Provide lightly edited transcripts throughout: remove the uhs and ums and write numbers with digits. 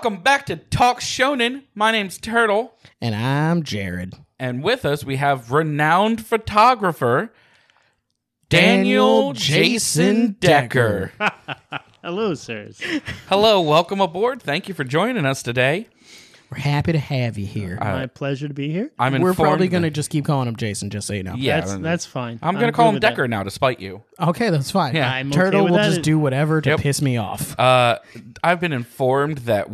Welcome back to Talk Shonen. My name's Turtle. And I'm Jared. And with us, we have renowned photographer, Daniel Jason Decker. Hello, sirs. Hello, welcome aboard. Thank you for joining us today. We're happy to have you here. My pleasure to be here. I'm We're informed probably going to that- just keep calling him Jason, just so you know. Yeah, That's fine. I'm going to call him Decker now, despite you. Okay, that's fine. Yeah. I'm okay Turtle with will that. just do whatever to Yep. piss me off. I've been informed that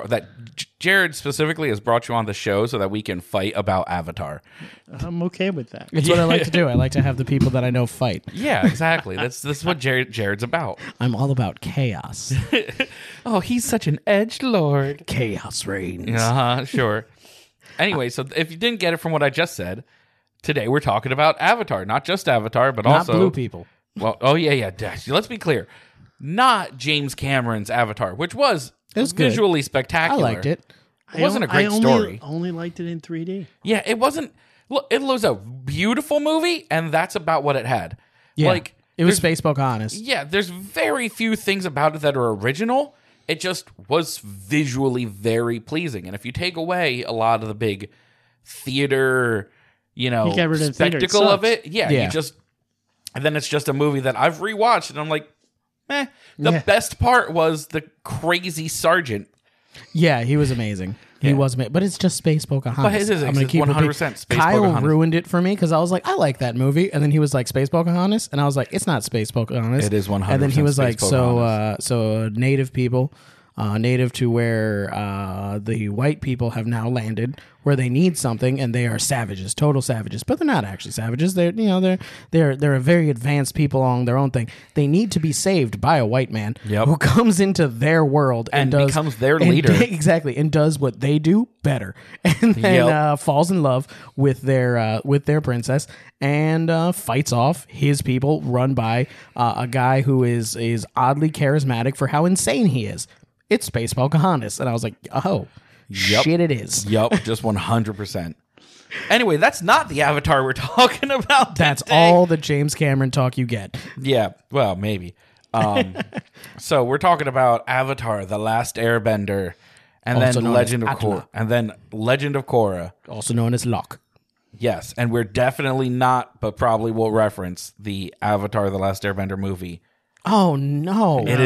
Jared specifically has brought you on the show so that we can fight about Avatar. I'm okay with that. It's what I like to do. I like to have the people that I know fight. Yeah, exactly. This is what Jared's about. I'm all about chaos. Oh, he's such an edgelord. Chaos reigns. Sure. Anyway, so if you didn't get it from what I just said, today we're talking about Avatar. Not just Avatar, but Not also... blue people. Well, oh, yeah. Let's be clear. Not James Cameron's Avatar, which was was good. visually I spectacular. liked it. It wasn't a great I story. only liked it in 3D. Yeah, it wasn't... Look, it was a beautiful movie, and that's about what it had. Yeah. Like, It was there's- Facebook honest. Yeah, there's very few things about it that are original. It just was visually very pleasing. And if you take away a lot of the big theater, You get rid of theater, it spectacle of sucks. it, Yeah. you just... And then it's just a movie that I've rewatched, and I'm like, The Yeah. best part was the crazy sergeant. Yeah, he was amazing. He Yeah. was amazing. But it's just Space Pocahontas. But it is, I'm gonna it's keep 100% Space Kyle Pocahontas. ruined it for me because I was like, I like that movie. And then he was like, Space Pocahontas? And I was like, it's not Space Pocahontas. It is 100% And then he was Space like, so native people, native to where the white people have now landed, where they need something, and they are savages, total savages. But they're not actually savages. They're a very advanced people on their own thing. They need to be saved by a white man Yep. who comes into their world And does, becomes their and leader. exactly, and does what they do better, and then Yep. falls in love with their princess, and fights off his people, run by a guy who is oddly charismatic for how insane he is. It's Space Pocahontas, and I was like, oh, Yep. shit, it is. Yup, just 100%. Anyway, that's not the Avatar we're talking about. That's today. all the James Cameron talk you get. Yeah, well, maybe. So we're talking about Avatar: The Last Airbender, and Also then known Legend as of Korra, Atla. and then Legend of Korra. Also known as Locke. Yes, and we're definitely not, but probably will reference the Avatar: The Last Airbender movie. Oh no! It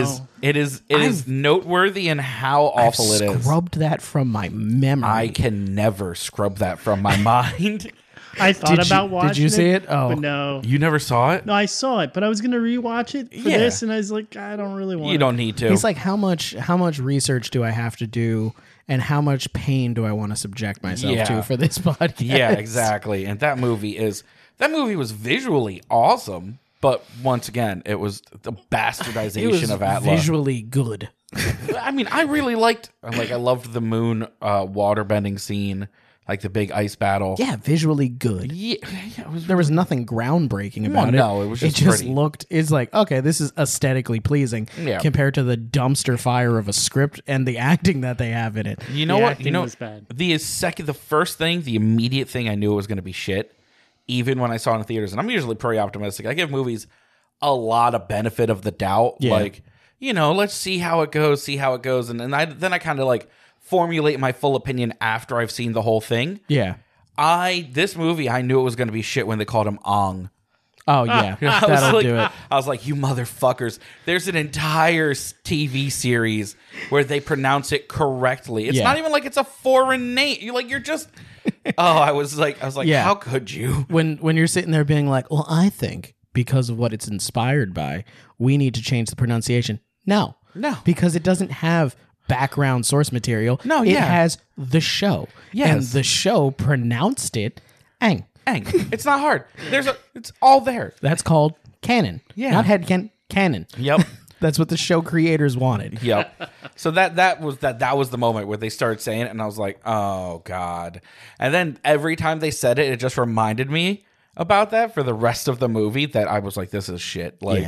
is noteworthy in how awful it is. Scrubbed that from my memory. I can never scrub that from my mind. I thought Did you- about did watching you see it? Oh. But no. You never saw it? No, I saw it, but I was going to rewatch it for Yeah. this, and I was like, I don't really want You don't need to. He's like, how much research do I have to do, and how much pain do I want to subject myself Yeah. to for this podcast? Yeah, exactly. And that movie was visually awesome, but once again, it was the bastardization It was of Atla. visually good. I mean, I really I loved the moon waterbending scene, like the big ice battle. Yeah, visually good. Yeah, it was There was nothing groundbreaking about it. no, it was just pretty. looked. It's like, okay, this is aesthetically pleasing Yeah. compared to the dumpster fire of a script and the acting that they have in it. You know The what? acting You know was bad. the first thing, the immediate thing I knew it was going to be shit, even when I saw it in theaters. And I'm usually pretty optimistic. I give movies a lot of benefit of the doubt. Yeah. Like, let's see how it goes, and then I kind of like formulate my full opinion after I've seen the whole thing. Yeah. This movie, I knew it was going to be shit when they called him Ong. Oh yeah, I was that'll like, do it. I was like, you motherfuckers. There's an entire TV series where they pronounce it correctly. It's Yeah. not even like it's a foreign name. You're just I was like, Yeah. how could you? When you're sitting there being like, well, I think because of what it's inspired by, we need to change the pronunciation. No, because it doesn't have background source material. No, it yeah. has the show. Yes. And the show pronounced it Aang. Dang, it's not hard. It's all there. That's called canon. Yeah. Not canon. Yep. That's what the show creators wanted. Yep. So that was the moment where they started saying it, and I was like, oh god. And then every time they said it, it just reminded me about that for the rest of the movie. That I was like, this is shit. Like, Yeah.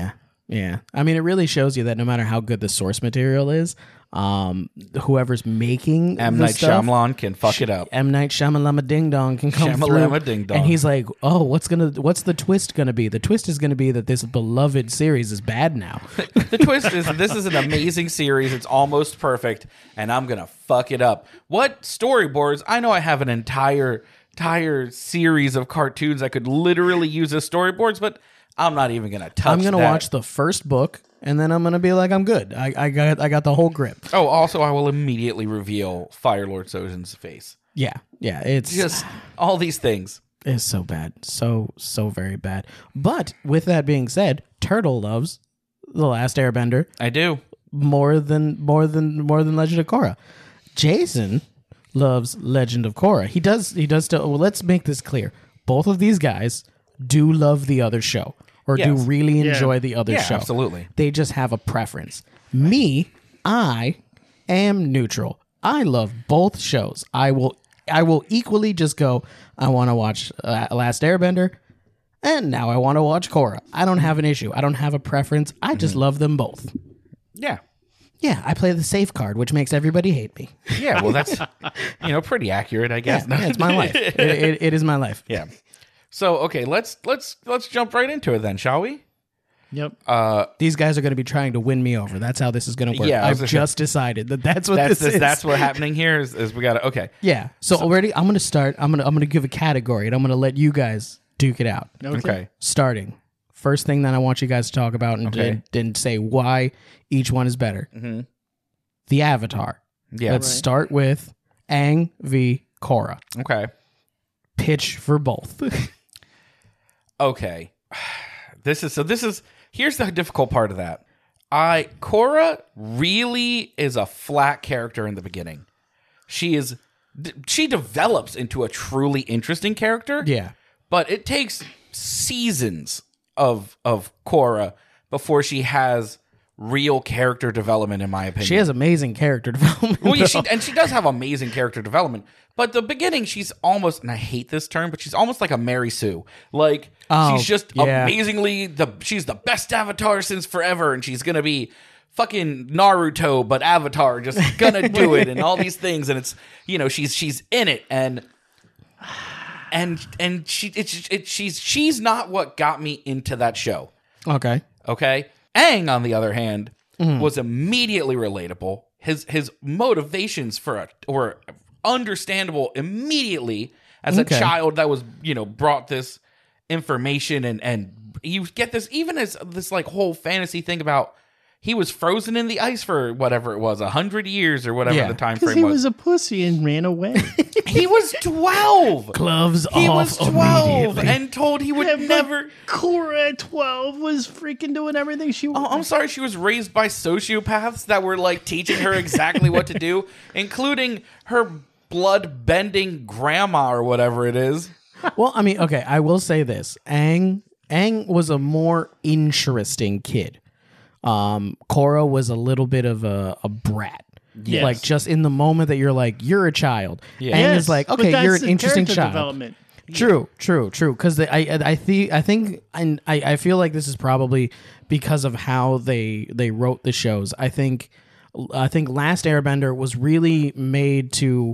Yeah. I mean, it really shows you that no matter how good the source material is, whoever's making M. the Night stuff, Shyamalan can fuck it up. M. Night Shyamalama Ding Dong can come Shyamalama through, Ding Dong. and he's like, "Oh, what's the twist gonna be? The twist is gonna be that this beloved series is bad now." The twist is this is an amazing series. It's almost perfect, and I'm gonna fuck it up. What storyboards? I know I have an entire series of cartoons I could literally use as storyboards, but I'm not even gonna touch. I'm gonna watch the first book, and then I'm gonna be like, "I'm good. I got the whole grip." Oh, also, I will immediately reveal Firelord Sojin's face. Yeah, it's Just all these things. It's so bad, so very bad. But with that being said, Turtle loves The Last Airbender I do. more than Legend of Korra. Jason loves Legend of Korra. He does still. Well, let's make this clear. Both of these guys do love the other show, or do Yes. really enjoy the other Yeah, show. absolutely. They just have a preference. Me, I am neutral. I love both shows. I will equally just go, I want to watch Last Airbender, and now I want to watch Korra. I don't have an issue. I don't have a preference. I just love them both. Yeah. Yeah, I play the safe card, which makes everybody hate me. Yeah, well, that's pretty accurite, I guess. Yeah, it's my life. It is my life. Yeah. So okay, let's jump right into it then, shall we? Yep. These guys are going to be trying to win me over. That's how this is going to work. Yeah, I've just decided that's what this is. That's what's happening here. Is we got to okay. Yeah. So already, I'm going to start. I'm going to give a category, and I'm going to let you guys duke it out. Okay. Starting. First thing that I want you guys to talk about and say why each one is better. Mm-hmm. The Avatar. Yeah. Let's start with Aang v. Korra. Okay. Pitch for both. Okay. This is here's the difficult part of that. Korra really is a flat character in the beginning. She develops into a truly interesting character. Yeah. But it takes seasons of Korra before she has real character development, in my opinion. She has amazing character development. Well, yeah, she does have amazing character development. But the beginning, she's almost, and I hate this term, but she's almost like a Mary Sue. Like, she's just amazingly, she's the best Avatar since forever, and she's going to be fucking Naruto, but Avatar, just going to do it, and all these things, and it's, she's in it, and she's not what got me into that show. Okay. Aang, on the other hand, was immediately relatable. His motivations were understandable immediately as a child that was, brought this information, and you get this even as this like whole fantasy thing about he was frozen in the ice for whatever it was, 100 years or whatever the time frame was. Because he was a pussy and ran away. He was 12. Gloves off. He was 12 and told he would never. Korra at 12 was freaking doing everything she wanted. Oh, I'm sorry. She was raised by sociopaths that were like teaching her exactly what to do, including her blood bending grandma or whatever it is. Well, I mean, okay, I will say this. Aang was a more interesting kid. Korra was a little bit of a brat. Yes. Like just in the moment that you're like, you're a child. Yeah. Aang Yes, is like, but okay, that's you're an the interesting character child. development. True. Because I think, and I feel like this is probably because of how they wrote the shows. I think Last Airbender was really made to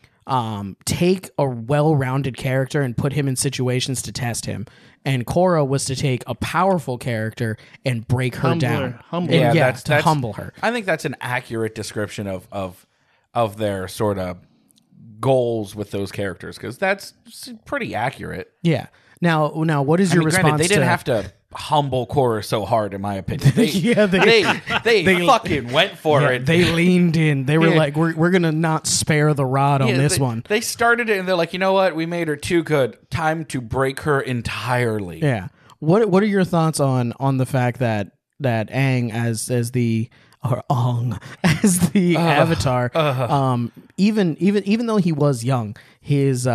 take a well-rounded character and put him in situations to test him. And Korra was to take a powerful character and break her down. Humble And, her. Yeah, to humble her. I think that's an accurate description of their sort of goals with those characters, because that's pretty accurate. Yeah. Now, what is your response? Granted, they didn't have to humble Korra so hard, in my opinion. They, Yeah, they fucking went for it. They leaned in. They were Yeah. like, we're gonna not spare the rod on this they, one. They started it and they're like, you know what? We made her too good. Time to break her entirely. Yeah. What are your thoughts on the fact that Aang as the or Ong as the Avatar, even though he was young, his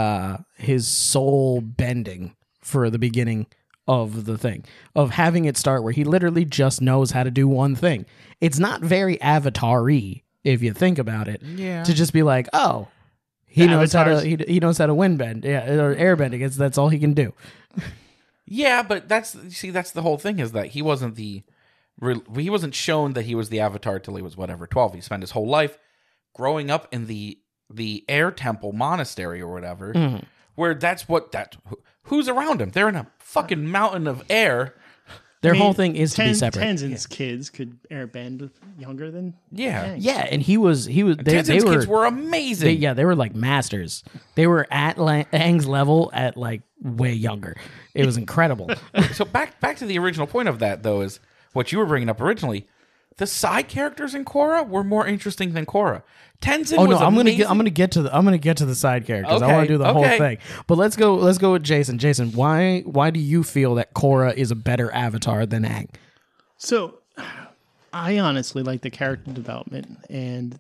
soul bending for the beginning of the thing, of having it start where he literally just knows how to do one thing. It's not very Avatar-y if you think about it. Yeah. To just be like, oh, he knows how to he knows how to wind bend, or air bending. That's all he can do. Yeah, but that's the whole thing, is that he wasn't the he wasn't shown that he was the Avatar till he was whatever 12. He spent his whole life growing up in the Air Temple Monastery or whatever, where who's around him. They're in a fucking mountain of air. Their whole thing is to be separate. Tenzin's kids could airbend younger than Yeah. Aang. Yeah, and he was. Tenzin's kids were amazing. They were like masters. They were at Aang's level at like way younger. It was incredible. So back to the original point of that, though, is what you were bringing up originally. The side characters in Korra were more interesting than Korra. Tenzin Oh no, was I'm amazing. gonna get to the side characters. I Okay, want to do the whole okay. thing. But let's go with Jason. Jason, why do you feel that Korra is a better Avatar than Aang? So, I honestly like the character development and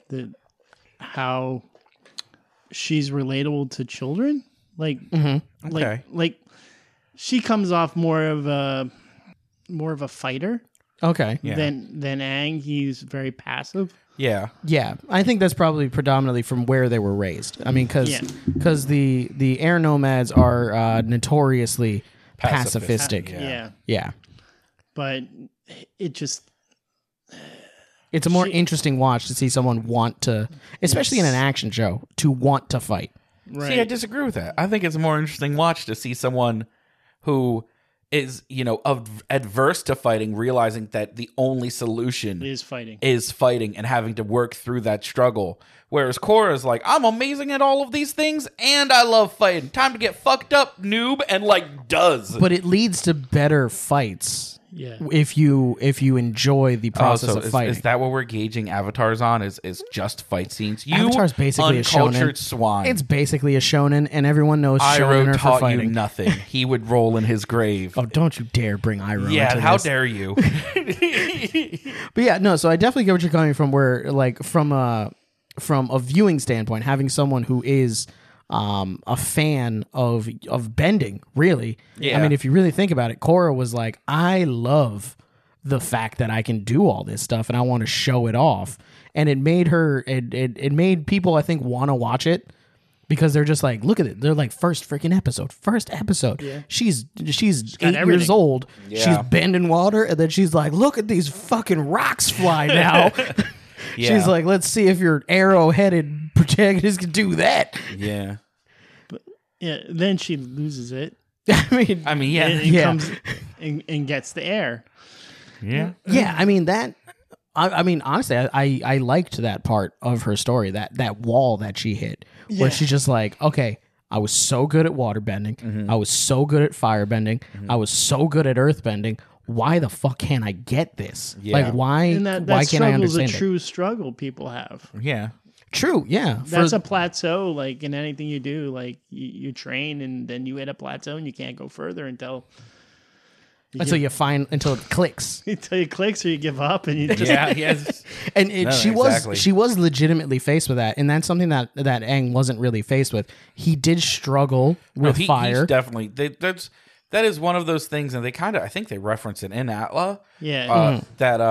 how she's relatable to children. Like, Okay. like she comes off more of a fighter Okay. Yeah. than Aang. He's very passive. Yeah. Yeah, I think that's probably predominantly from where they were raised. I mean, because the air nomads are notoriously pacifistic. Yeah. Yeah, But it just it's a more interesting watch to see someone want to, especially in an action show, to want to fight. right. See, I disagree with that. I think it's a more interesting watch to see someone who is, adverse to fighting, realizing that the only solution is fighting. is fighting and having to work through that struggle. Whereas Korra is like, I'm amazing at all of these things and I love fighting. Time to get fucked up, noob, and does. But it leads to better fights Yeah. if you enjoy the process so of fighting. is that what we're gauging avatars on? Is just fight scenes? You Avatar's basically a shonen. uncultured swine. It's basically a shonen, and everyone knows shonen Iroh are for taught you fighting. nothing. He would roll in his grave. Oh, don't you dare bring Iroh yeah, into how this. dare you? But yeah, no, so I definitely get what you're coming from, where like from a viewing standpoint, having someone who is a fan of bending, really. Yeah. I mean, if you really think about it, Korra was like, I love the fact that I can do all this stuff and I want to show it off. And it made her it made people, I think, want to watch it. Because they're just like, look at it. They're like, first episode. Yeah. She's 8 years everything. old. Yeah. She's bending water, and then she's like, look at these fucking rocks fly now. Yeah. She's like, let's see if your arrow-headed protagonist can do that. Yeah. Yeah. Then she loses it I mean, Yeah. and Yeah. comes and gets the air. Yeah. yeah. I mean that. I mean, honestly, I liked that part of her story, that wall that she hit, where she's just like, okay, I was so good at water bending, I was so good at fire bending, I was so good at earth bending. Why the fuck can't I get this? Yeah. Like, why? And that why can't I struggle is a understand it? true struggle people have. Yeah. True, yeah. That's a plateau. Like in anything you do, like you train and then you hit a plateau and you can't go further until until you find until it clicks. until you clicks or you give up and you just Yeah. Yes. And No, she exactly. was legitimately faced with that, and that's something that Aang wasn't really faced with. He did struggle with He's fire. definitely. That is one of those things, and they kind of, I think they reference it in Atla. yeah. That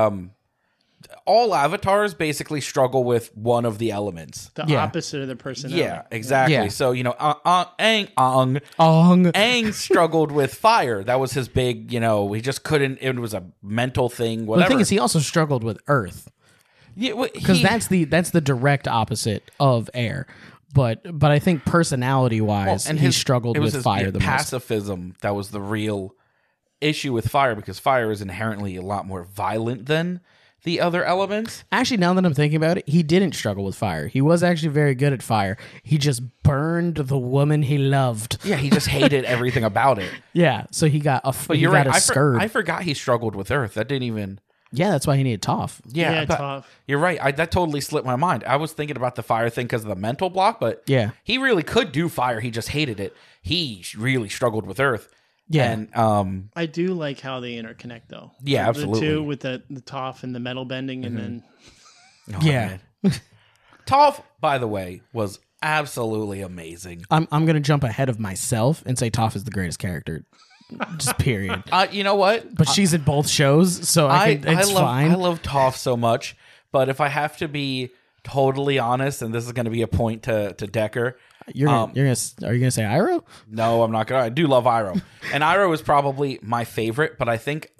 all avatars basically struggle with one of the elements. The Yeah. opposite of the personality. Yeah, exactly. Yeah. So Aang Ong. struggled with fire. That was his big. He just couldn't. It was a mental thing. The Whatever. thing is, he also struggled with earth because because that's the direct opposite of air. But I think personality wise, he struggled with fire the most. pacifism that was the real issue with fire, because fire is inherently a lot more violent than the other elements. Actually, now that I'm thinking about it, he didn't struggle with fire. He was actually very good at fire. He just burned the woman he loved. Yeah, he just hated everything about it. Yeah, so he got a But he you're got right. a scourge. I forgot he struggled with earth. That didn't even. Yeah, that's why he needed Toph. Yeah, but tough. you're right. That totally slipped my mind. I was thinking about the fire thing because of the mental block, but Yeah. he really could do fire. He just hated it. He really struggled with earth. Yeah. And I do like how they interconnect though. Yeah, The absolutely. two with the Toph and the metal bending and then Yeah. Toph, by the way, was absolutely amazing. I'm gonna jump ahead of myself and say Toph is the greatest character. Just period. You know what? But she's in both shows, so it's fine. I love Toph so much, but if I have to be totally honest, and this is going to be a point to Decker. Are you gonna say Iroh? No, I'm not gonna. I do love Iroh, and Iroh is probably my favorite. But I think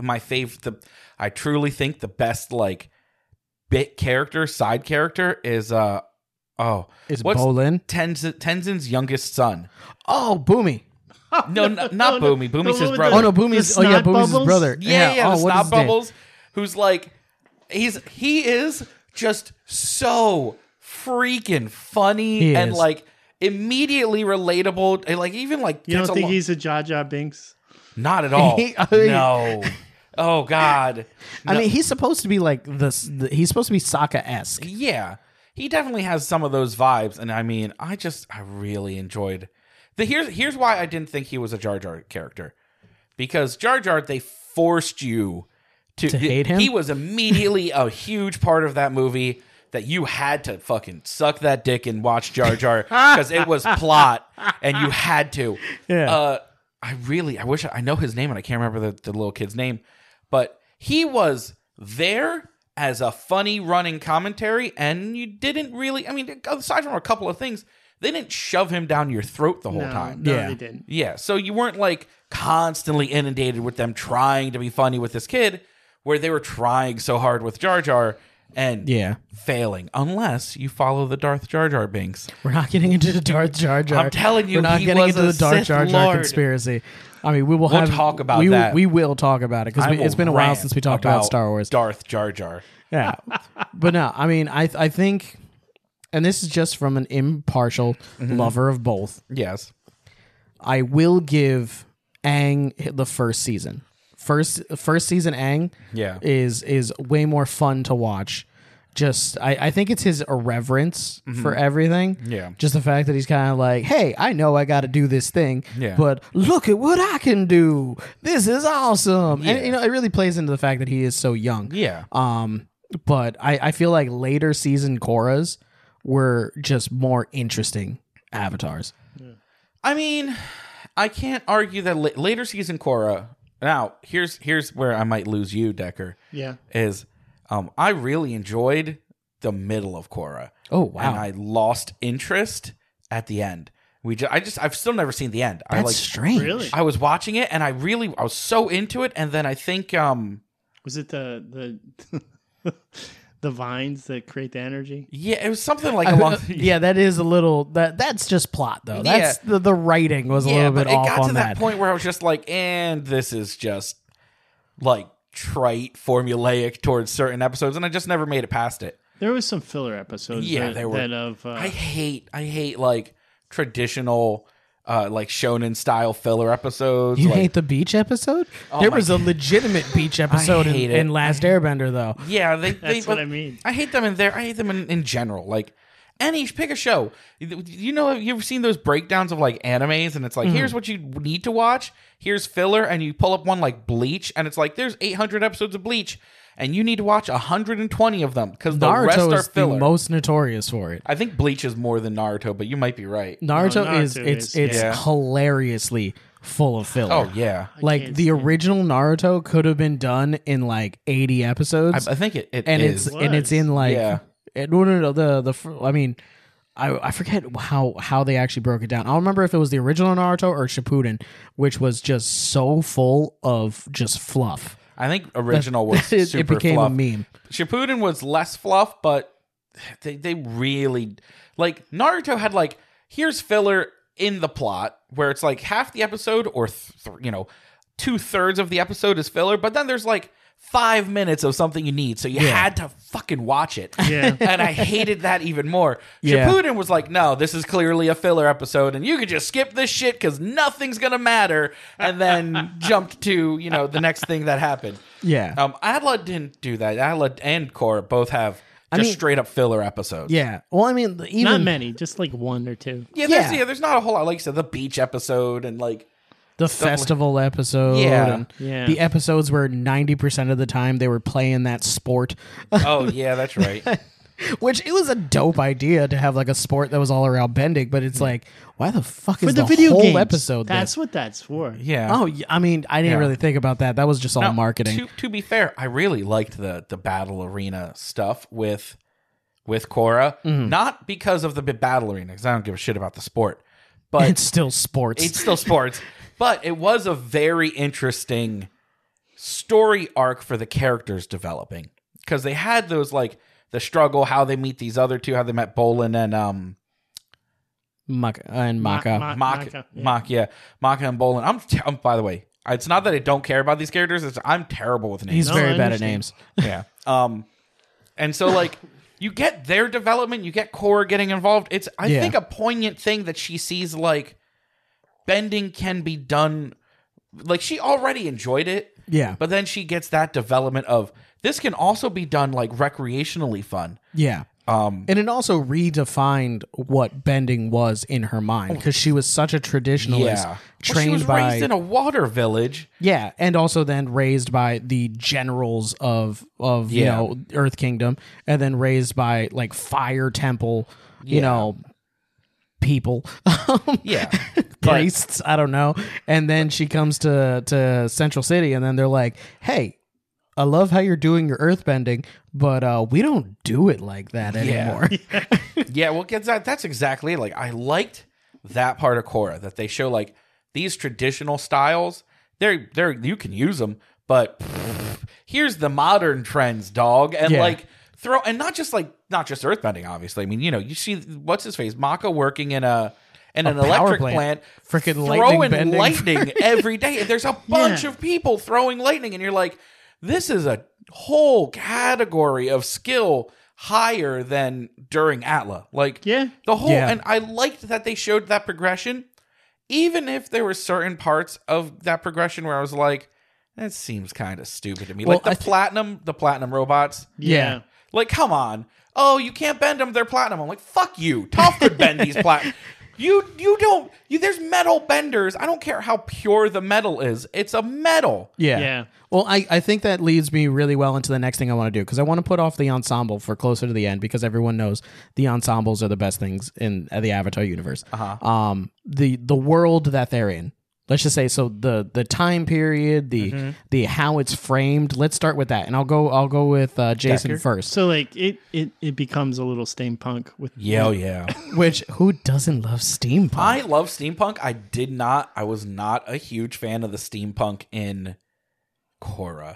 I truly think the best like bit character, side character is Is what's Bolin? Tenzin's youngest son? Oh, Boomy. No, not Boomy. Boomy's his the- brother. Oh no, Boomy's. Oh yeah, snot Boomy's his bubbles? brother. Yeah, Oh, the what Snot is his name? Bubbles, who's like, he is just so freaking funny He and is. like immediately relatable, and like even like You don't gets think along- he's a Jar Jar Binks? not at all. I mean- No. Oh God. I mean, he's supposed to be like this. He's supposed to be Sokka-esque. Yeah, he definitely has some of those vibes, and I mean, I really enjoyed. Here's why I didn't think he was a Jar Jar character, because Jar Jar, they forced you to hate him? He was immediately a huge part of that movie that you had to fucking suck that dick and watch Jar Jar because it was plot and you had to. Yeah. I wish I know his name and I can't remember the little kid's name, but he was there as a funny running commentary, and you didn't really. I mean, aside from a couple of things, they didn't shove him down your throat the whole time. No, Yeah. they didn't. Yeah, so you weren't like constantly inundated with them trying to be funny with this kid, where they were trying so hard with Jar Jar and Yeah. failing, unless you follow the Darth Jar Jar Binks. We're not getting into the Darth Jar Jar. I'm telling you, we're not he getting was into a the Darth Sith Jar Jar Lord. conspiracy. I mean, we'll talk about that. We will talk about it I because will it's been a while rant since we talked about Star Wars. Darth Jar Jar. Yeah, but no, I mean, I think, and this is just from an impartial lover of both. Yes. I will give Aang the first season. First season Aang Yeah. is way more fun to watch. Just I think it's his irreverence for everything. Yeah. Just the fact that he's kind of like, hey, I know I got to do this thing, Yeah. but look at what I can do. This is awesome. Yeah. And you know, it really plays into the fact that he is so young. Yeah. But I feel like later season Korras were just more interesting avatars. I mean, I can't argue that later season Korra. Now, here's where I might lose you, Decker. Yeah. Is I really enjoyed the middle of Korra. Oh, wow. And I lost interest at the end. I've still never seen the end. That's strange. Really? I was watching it and I was so into it, and then I think Was it the the vines that create the energy? yeah, it was something like along Yeah, that is a little that's just plot though. That's Yeah. the writing was a little but bit it off got on to that point where I was just like, and this is just like trite, formulaic towards certain episodes, and I just never made it past it. There was some filler episodes. Yeah, there were. I hate like traditional like shonen style filler episodes. You like, hate the beach episode? There my was a legitimate beach episode hate it. in Last Airbender though. yeah, they That's what I mean. I hate them in there. I hate them in general. Like pick a show. You know, you ever seen those breakdowns of like animes, and it's like, here's what you need to watch. Here's filler, and you pull up one like Bleach, and it's like, there's 800 episodes of Bleach, and you need to watch 120 of them because the rest Naruto are is the filler. most notorious for it. I think Bleach is more than Naruto, but you might be right. Naruto, Naruto it's is, it's yeah. hilariously full of filler. Oh yeah, Like can't the stand it. original Naruto could have been done in like 80 episodes. I think it and is. it's in like Yeah. no I mean I forget how they actually broke it down. I don't remember if it was the original Naruto or Shippuden, which was just so full of just fluff. I think original was it super became fluff. a meme. Shippuden was less fluff, but they really like Naruto had like, here's filler in the plot where it's like half the episode or 2/3 of the episode is filler, but then there's like 5 minutes of something you need, so you had to fucking watch it. Yeah. And I hated that even more. Yeah. Shippuden was like, no, this is clearly a filler episode, and you could just skip this shit because nothing's gonna matter, and then jumped to the next thing that happened. Yeah. Adla didn't do that. Adla and Korra both have just straight up filler episodes. Yeah. Well, I mean, even Not many, just like one or two. Yeah, Yeah. there's not a whole lot. Like you said, the beach episode and like the festival episode Yeah. and Yeah. the episodes where 90% of the time they were playing that sport, oh yeah, that's right. which it was a dope idea to have like a sport that was all around bending, but it's like, why the fuck For is the the video whole games. episode That's this? what that's for. Yeah. Oh, yeah, I mean, I didn't Yeah. really think about that. That was just all Now, marketing. To be fair, I really liked the battle arena stuff with with Korra, not because of the battle arena, because I don't give a shit about the sport, but It's still sports. it's still sports. But it was a very interesting story arc for the characters developing, because they had those like the struggle, how they meet these other two, how they met Bolin and Maka and Maka. Maka, yeah. Maka and Bolin. I'm by the way, it's not that I don't care about these characters. It's I'm terrible with names. He's No, very I bad at understand. names. Yeah. And so like you get their development, you get Korra getting involved. It's I think a poignant thing that she sees like bending can be done. Like she already enjoyed it. Yeah. But then she gets that development of this can also be done like recreationally fun. Yeah. And it also redefined what bending was in her mind, because she was such a traditionalist, Yeah. trained she was by raised in a water village. yeah, and also then raised by the generals of you Yeah. know Earth Kingdom, and then raised by like Fire Temple, you Yeah. know, people, Yeah. priests. I don't know. And then she comes to Central City, and then they're like, "Hey, I love how you're doing your earthbending, but we don't do it like that anymore." Yeah, well, that's exactly it. Like I liked that part of Korra, that they show like these traditional styles. They're you can use them, but here's the modern trends, dog, and Yeah. like and not just earthbending. Obviously, I mean, you know, you see what's his face, Maka working in an power electric plant. plant, Frickin' throwing lightning lightning every day. There's a bunch Yeah. of people throwing lightning, and you're like, this is a whole category of skill higher than during Atla. Like, Yeah. the whole, Yeah. and I liked that they showed that progression, even if there were certain parts of that progression where I was like, that seems kind of stupid to me. Well, like the platinum robots. Yeah. Like, come on. Oh, you can't bend them. They're platinum. I'm like, fuck you. Toph could bend these platinum. You don't. There's metal benders. I don't care how pure the metal is. It's a metal. Yeah. Yeah. Well, I think that leads me really well into the next thing I want to do, because I want to put off the ensemble for closer to the end, because everyone knows the ensembles are the best things in the Avatar universe. The world that they're in. Let's just say, so the time period, the how it's framed. Let's start with that, and I'll go with Jason Decker? first. So like it becomes a little steampunk with Yeah. Which who doesn't love steampunk? I love steampunk. I was not a huge fan of the steampunk in Korra.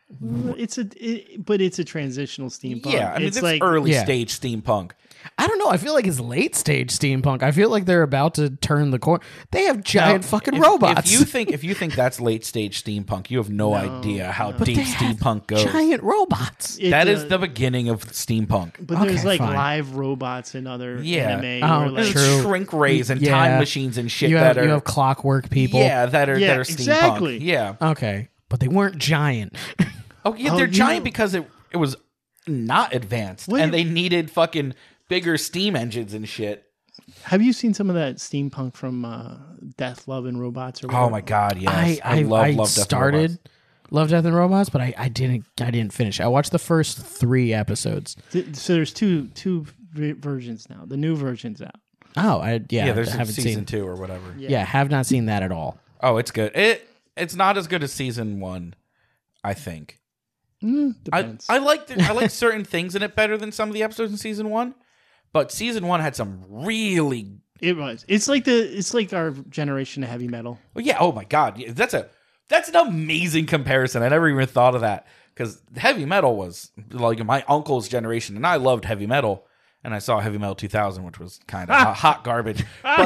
but it's a transitional steampunk. Yeah, I mean, it's like early Yeah. stage steampunk. I don't know. I feel like it's late stage steampunk. I feel like they're about to turn the corner. They have giant fucking If- robots. If you think that's late stage steampunk, you have no idea how But deep they have steampunk goes. giant robots. it, That uh, is the beginning of steampunk. But there's Okay, like fine. live robots in other Yeah. anime. Oh, where, like, true. Shrink rays and Yeah. time machines and shit You that have are clockwork people. yeah that are Yeah, steampunk. exactly. Yeah. Okay, but they weren't giant. Oh yeah, Oh, they're you giant know- because it was not advanced, Wait. and they needed fucking bigger steam engines and shit. Have you seen some of that steampunk from Death, Love, and Robots? Or whatever? Oh my god, yes. I love Death and started Robots. Love, Death and Robots, but I didn't finish. I watched the first 3 episodes. So there's two versions now. The new version's out. Oh, Yeah, there's I a haven't season seen. 2 or whatever. Yeah, have not seen that at all. Oh, it's good. It's not as good as season 1, I think. Depends. I like certain things in it better than some of the episodes in season 1, but season 1 had some really It was. It's like our generation of heavy metal. well, yeah. Oh my god, Yeah, that's an amazing comparison. I never even thought of that, because heavy metal was like my uncle's generation, and I loved heavy metal. And I saw Heavy Metal 2000, which was kind of hot garbage.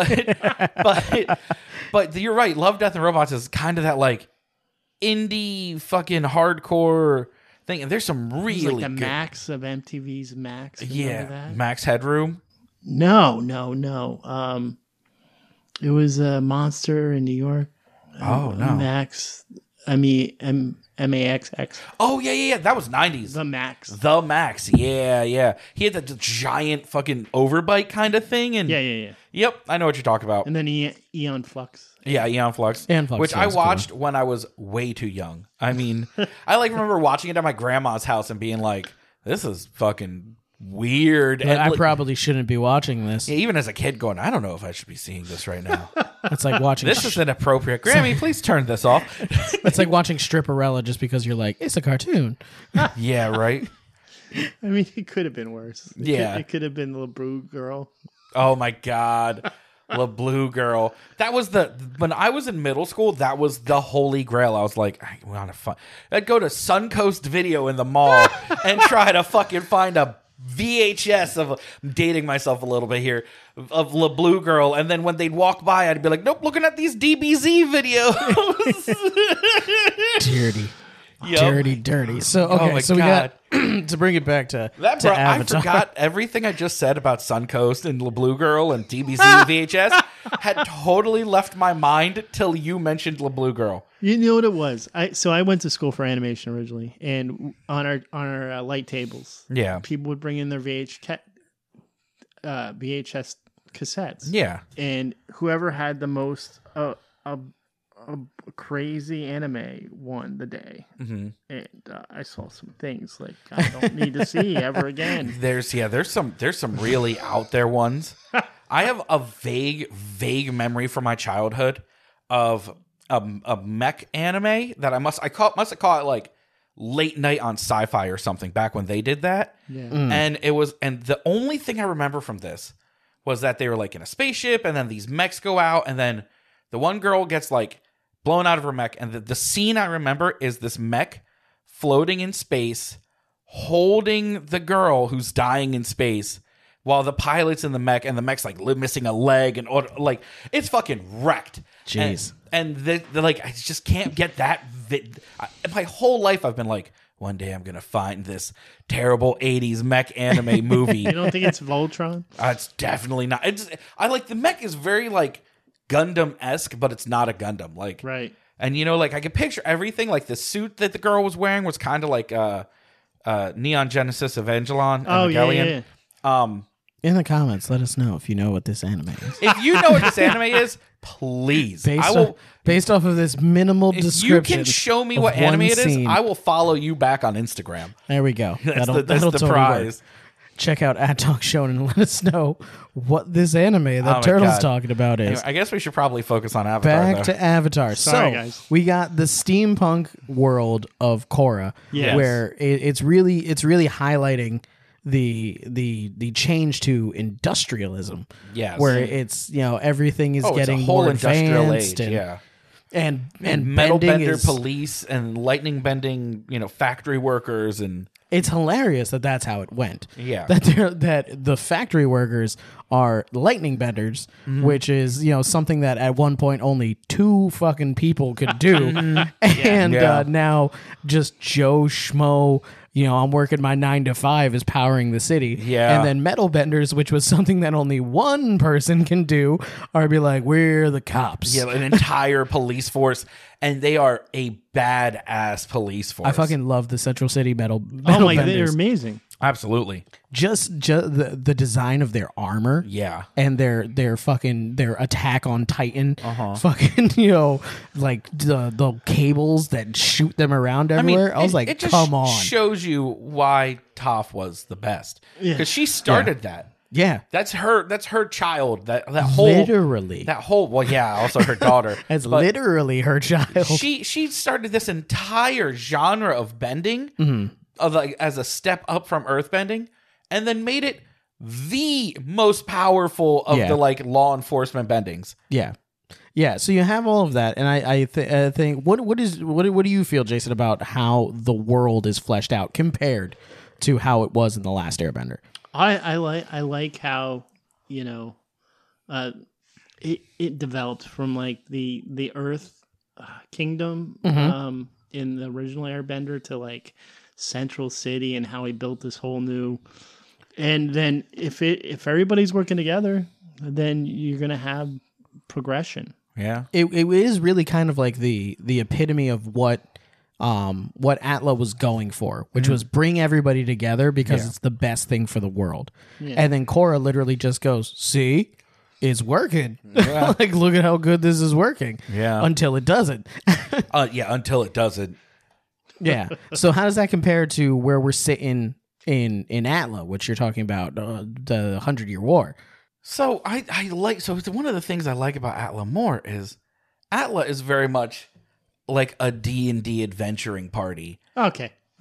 But you're right. Love, Death, and Robots is kind of that like indie fucking hardcore thing. And there's some It was really like the good. Max of MTV's Max. Remember Yeah, that? Max Headroom. No. It was a Monster in New York. Oh no. Max. I mean, MAXX. Oh yeah. That was 90s. The Max. The Max. Yeah. He had that giant fucking overbite kind of thing. And Yeah. Yep, I know what you're talking about. And then Eon Flux. Yeah, Eon Flux. Eon Flux which I sounds cool. watched when I was way too young. I mean, I like remember watching it at my grandma's house and being like, this is fucking weird. But And I like, probably shouldn't be watching this. yeah, even as a kid going, I don't know if I should be seeing this right now. It's like watching. This is inappropriate. Grammy, please turn this off. It's like watching Stripperella just because you're like, it's a cartoon. Yeah, right. I mean, it could have been worse. It could have been the Blue Girl. Oh my God. La Blue Girl. That was when I was in middle school, that was the holy grail. I was like, I want to find. I'd go to Suncoast Video in the mall and try to fucking find a VHS of, I'm dating myself a little bit here, of La Blue Girl. And then when they'd walk by, I'd be like, nope, looking at these DBZ videos. Dirty. Yep. Dirty. So, okay, so God. we got, to bring it back to That to I Avatar. forgot everything I just said about Suncoast and La Blue Girl and DBZ VHS had totally left my mind till you mentioned La Blue Girl. You know what it was? I went to school for animation originally, and on our light tables, Yeah. people would bring in their VHS cassettes. Yeah. And whoever had the most a crazy anime won the day. Mm-hmm. And I saw some things like I don't need to see ever again. There's some really out there ones. I have a vague memory from my childhood of a mech anime that must have caught it like late night on Sci-Fi or something back when they did that. Yeah. And the only thing I remember from this was that they were like in a spaceship and then these mechs go out and then the one girl gets like blown out of her mech, and the scene I remember is this mech floating in space, holding the girl who's dying in space, while the pilot's in the mech, and the mech's like missing a leg, and like it's fucking wrecked. Jeez. And they're like, I just can't get that. My whole life, I've been like, one day I'm gonna find this terrible '80s mech anime movie. You don't think it's Voltron? It's definitely not. I like the mech is very like Gundam-esque, but it's not a Gundam. Like, Right. And like I could picture everything. Like the suit that the girl was wearing was kind of like Neon Genesis Evangelion. Oh, Evangelion. yeah. In the comments, let us know if you know what this anime is. If you know what this anime is, please. Based off of this minimal If description. you can show me of what anime one it is, scene. I will follow you back on Instagram. There we go. That's That'll the totally prize. work. Check out @Talk Shonen and let us know what this anime that my Turtle's God. talking about is. Anyway, I guess we should probably focus on Avatar. Back though. to Avatar. Sorry, so guys. we got the steampunk world of Korra, Yes. where it's really highlighting the change to industrialism. Yes. where it's everything is getting it's a whole more industrial advanced age. and, Yeah. and metal bending bender is, police and lightning bending, factory workers and It's hilarious that that's how it went. Yeah. That the factory workers are lightning benders, Mm-hmm. which is something that at one point only 2 fucking people could do, and Yeah. now just Joe Schmo. I'm working my 9 to 5 is powering the city. Yeah. And then metal benders, which was something that only one person can do, are be like, we're the cops. an entire police force, and they are a badass police force. I fucking love the Central City metal Oh my, benders. they're amazing. Absolutely. Just the design of their armor. Yeah. And their attack on Titan, Uh-huh. fucking like the cables that shoot them around everywhere. I was like, it just come on, shows you why Toph was the best because she started that. yeah, That's her child. That whole literally, well, yeah, also her daughter. that's But literally her child. she started this entire genre of bending of like as a step up from earthbending, and then made it the most powerful of Yeah. the like law enforcement bendings. Yeah, so you have all of that, and I think what do you feel, Jason, about how the world is fleshed out compared to how it was in the last Airbender? I like how it developed from like the Earth kingdom in the original Airbender to like Central City and how he built this whole new. And then if everybody's working together, then you're gonna have progression. Yeah. It is really kind of like the epitome of what Atla was going for, which was bring everybody together because it's the best thing for the world. Yeah. And then Korra literally just goes, "See, it's working. Like, look at how good this is working." Yeah. Until it doesn't. Until it doesn't. Yeah. So how does that compare to where we're sitting in Atla, which you're talking about, the 100-Year War? So I like, so it's one of the things I like about Atla more is Atla is very much like a D&D adventuring party. Okay.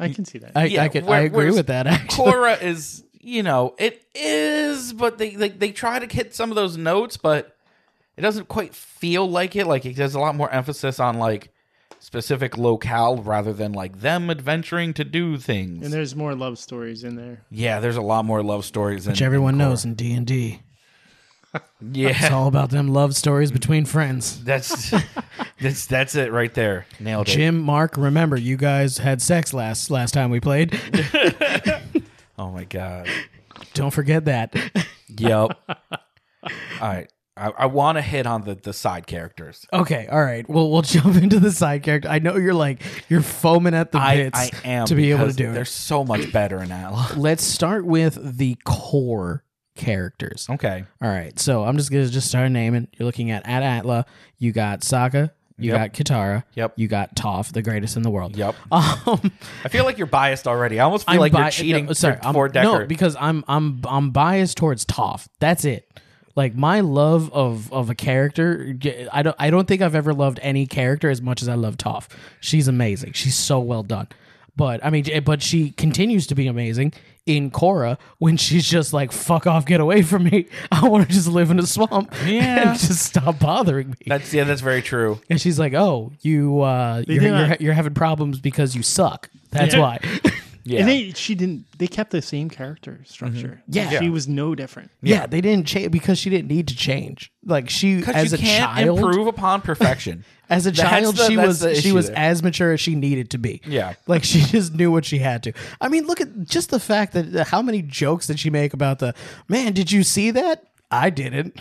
I can see that. I Yeah, agree whereas with that. Actually, Korra is, it is, but they try to hit some of those notes, but it doesn't quite feel like it. Like, it has a lot more emphasis on like specific locale rather than like them adventuring to do things. And there's more love stories in there. Yeah, there's a lot more love stories, which everyone knows in D&D. Yeah, It's all about them love stories between friends. that's it right there. Nailed it. Jim, Mark, remember you guys had sex last time we played. Oh my god. Don't forget that. Yep. All right. I want to hit on the side characters. Okay, all right. Well, we'll jump into the side character. I know you're foaming at the bits I am to be able to because do they're it. so much better in Atla. Let's start with the core characters. Okay. All right, so I'm just gonna start naming. You're looking at Atla. You got Sokka. You got Katara. Yep. You got Toph, the greatest in the world. Yep. I feel like you're biased already. I almost feel like you're cheating for Decker. No, because I'm biased towards Toph. That's it. Like, my love of a character, I don't think I've ever loved any character as much as I love Toph. She's amazing. She's so well done. But she continues to be amazing in Korra when she's just like, fuck off, get away from me. I want to just live in a swamp and just stop bothering me. That's very true. And she's like, oh, you're having problems because you suck. That's why. Yeah. And they kept the same character structure. Yeah. She was no different. Yeah, they didn't change because she didn't need to change. Like, she, as you a can't child, improve upon perfection. as a child, she was there. as mature as she needed to be. Yeah. Like, she just knew what she had to. I mean, look at just the fact that how many jokes did she make about man, did you see that? I didn't.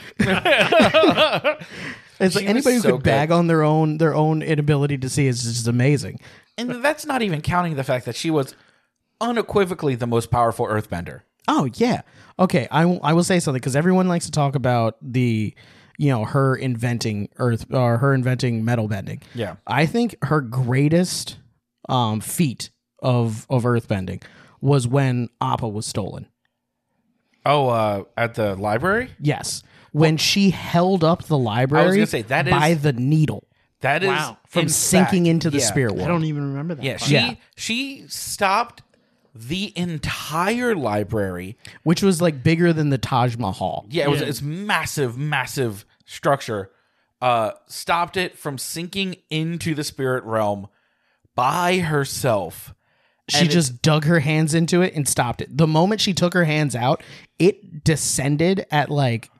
It's like anybody who could bag on their own inability to see is just amazing. And that's not even counting the fact that she was unequivocally the most powerful earthbender. Oh yeah. Okay, I will say something because everyone likes to talk about her inventing her inventing metal bending. Yeah. I think her greatest feat of earthbending was when Appa was stolen. Oh, at the library? Yes. When she held up the library I was gonna say, that is- by the needle That is Wow. from sinking into the spirit world. I don't even remember that. Yeah, part. she stopped the entire library. Which was like bigger than the Taj Mahal. Yeah, it's massive, massive structure. Stopped it from sinking into the spirit realm by herself. She just dug her hands into it and stopped it. The moment she took her hands out, it descended at like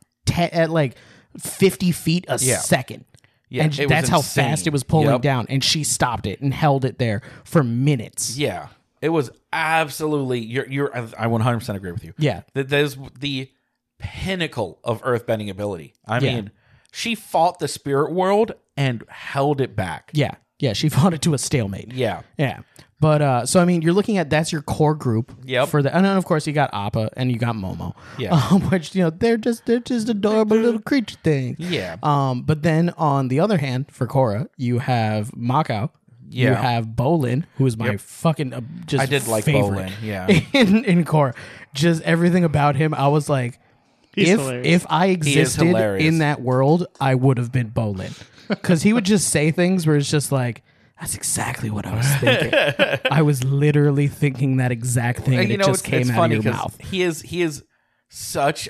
50 feet a second. Yeah, and it that's was how insane. fast it was pulling Yep. down. And she stopped it and held it there for minutes. Yeah, it was absolutely. I 100% agree with you. Yeah. That is the pinnacle of earthbending ability. I mean, she fought the spirit world and held it back. Yeah. Yeah. She fought it to a stalemate. Yeah. Yeah. But so I mean, you're looking at that's your core group. Yep. For the and then of course you got Appa and you got Momo. Yeah. Which they're just adorable little creature things. Yeah. But then on the other hand, for Korra, you have Makau. You Yeah. have Bolin, who is my fucking just I did like favorite Bolin, yeah. in Korra. Just everything about him, I was like, He's hilarious. if I existed hilarious. in that world, I would have been Bolin. Because he would just say things where it's just like, that's exactly what I was thinking. I was literally thinking that exact thing, and it just came out of your mouth. He is such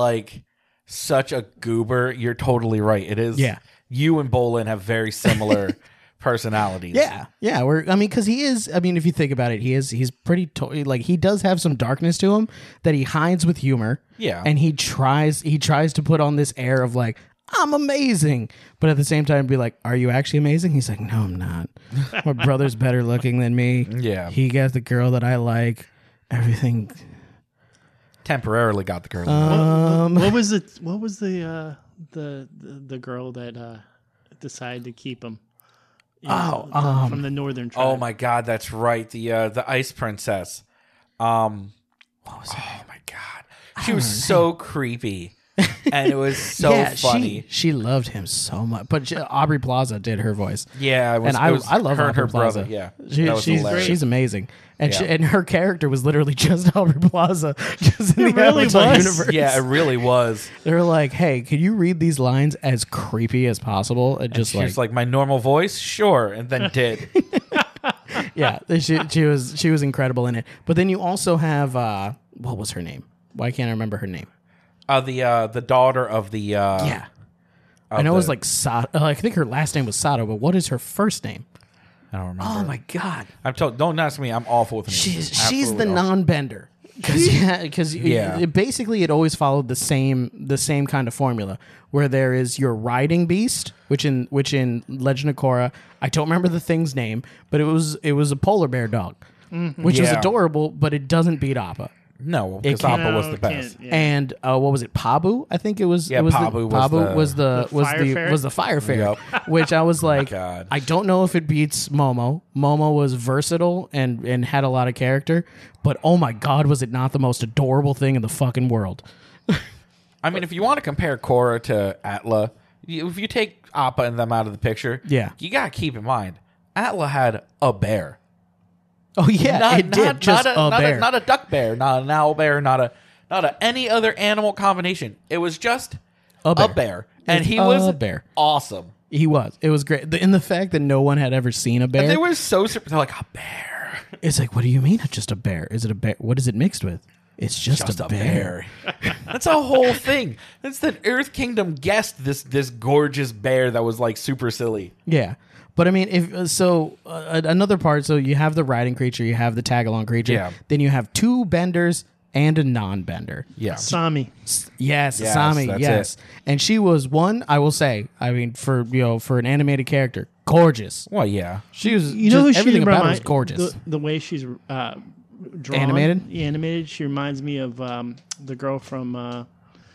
a goober. You're totally right. It is. Yeah. You and Bolin have very similar personalities. Yeah, yeah. Because he is. I mean, if you think about it, he's pretty. He does have some darkness to him that he hides with humor. Yeah. and he tries to put on this air of like, I'm amazing, but at the same time be like, are you actually amazing? He's like, no, I'm not. My brother's better looking than me. Yeah. he got the girl that I like. Everything. Temporarily got the girl. What was the girl that decided to keep him? From the northern tribe. Oh my god, that's right. The ice princess. What was her name? Oh my god. She was so creepy. And it was so funny. She loved him so much. But Aubrey Plaza did her voice. Yeah, it was, and I love her Aubrey and her Plaza. brother. Yeah, that was she's hilarious. she's amazing, and Yeah. and her character was literally just Aubrey Plaza, just in the really Avatar was. universe. Yeah, it really was. They were like, "Hey, can you read these lines as creepy as possible?" And just She was like, my normal voice, sure, and then did. Yeah, she was incredible in it. But then you also have what was her name? Why can't I remember her name? The daughter of the Yeah, I know it was like Sato. I think her last name was Sato, but what is her first name? I don't remember. Oh my god, I'm told. Don't ask me. I'm awful with names. she's the non-bender. Because basically it always followed the same kind of formula where there is your riding beast, which in Legend of Korra, I don't remember the thing's name, but it was a polar bear dog, which is adorable, but it doesn't beat Appa. No, because Appa was the best. Yeah. And what was it? Pabu? I think it was. Yeah, it was Pabu was the fire fairy, which I was like, God. I don't know if it beats Momo. Momo was versatile and had a lot of character, but oh my god, was it not the most adorable thing in the fucking world? I mean, if you want to compare Korra to Atla, if you take Appa and them out of the picture, Yeah. you gotta keep in mind Atla had a bear. Oh yeah, it did. Just a bear. Not a duck bear, not an owl bear, not a any other animal combination. It was just A bear. a bear. And It's he a was bear. awesome. He was. It was great. In the fact that no one had ever seen a bear. And they were so surprised. They're like, a bear. It's like, what do you mean it's just a bear? Is it a bear? What is it mixed with? It's just a bear. That's a whole thing. That's that Earth Kingdom guessed this gorgeous bear that was like super silly. Yeah. But I mean, another part, so you have the riding creature, you have the tag-along creature, Yeah. then you have two benders and a non-bender. Yeah. Sami. Yes, Yes, Sami, that's yes. it. And she was one, I will say, I mean, for an animated character, gorgeous. Well, yeah. She was, You know who she everything about her was remind- gorgeous. The way she's drawn, Animated? She reminds me of the girl from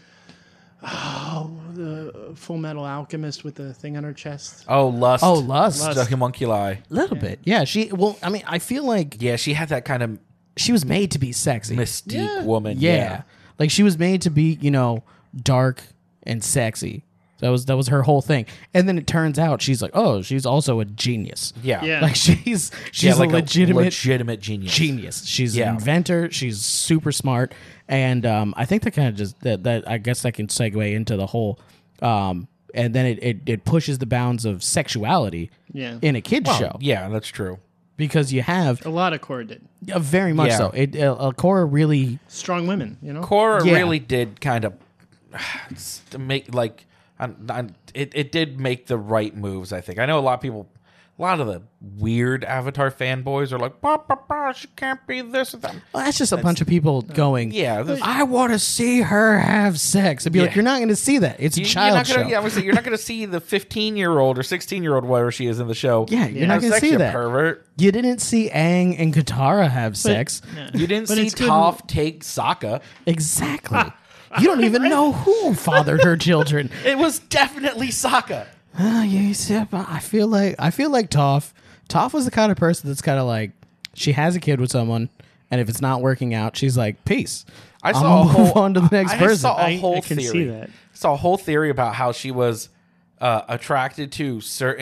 the Full Metal Alchemist with the thing on her chest. Oh, Lust. Oh, Lust. Lust. The homunculi. A little bit. Yeah, I mean, I feel like Yeah, she had that kind of she was made to be sexy. mystique woman. Yeah. Like she was made to be, dark and sexy. That was her whole thing. And then it turns out she's like, oh, she's also a genius. Yeah. Yeah. Like she's Yeah, like a legitimate genius. genius. She's Yeah. an inventor. She's super smart. And I think that kind of just that I guess that can segue into the whole and then it pushes the bounds of sexuality Yeah. in a kid's Well, show. yeah, that's true. Because you have A lot of Korra did. very much Yeah. so. Korra really Strong women, you know? Korra Yeah. really did kind of to make like it did make the right moves. I think I know a lot of the weird Avatar fanboys are like, bah, bah, bah, she can't be this and that. Well, that's just a bunch of people going, Yeah, this- I want to see her have sex. It'd be like, Yeah. you're not going to see that. It's a You're child not gonna, show. yeah, I would say you're not going to see the 15-year-old or 16-year-old, whatever she is in the show. Yeah, you're not have gonna sex, see you that. pervert. You didn't see Aang and Katara have sex. You didn't But see it's good- Toph take Sokka. Exactly. You don't even know who fathered her children. It was definitely Sokka. You see, but I feel like Toph. Toph was the kind of person that's kind of like, she has a kid with someone, and if it's not working out, she's like, peace. I saw I'm gonna a whole move on to the next I person. saw a whole I can theory. see that. Saw a whole theory about how she was attracted to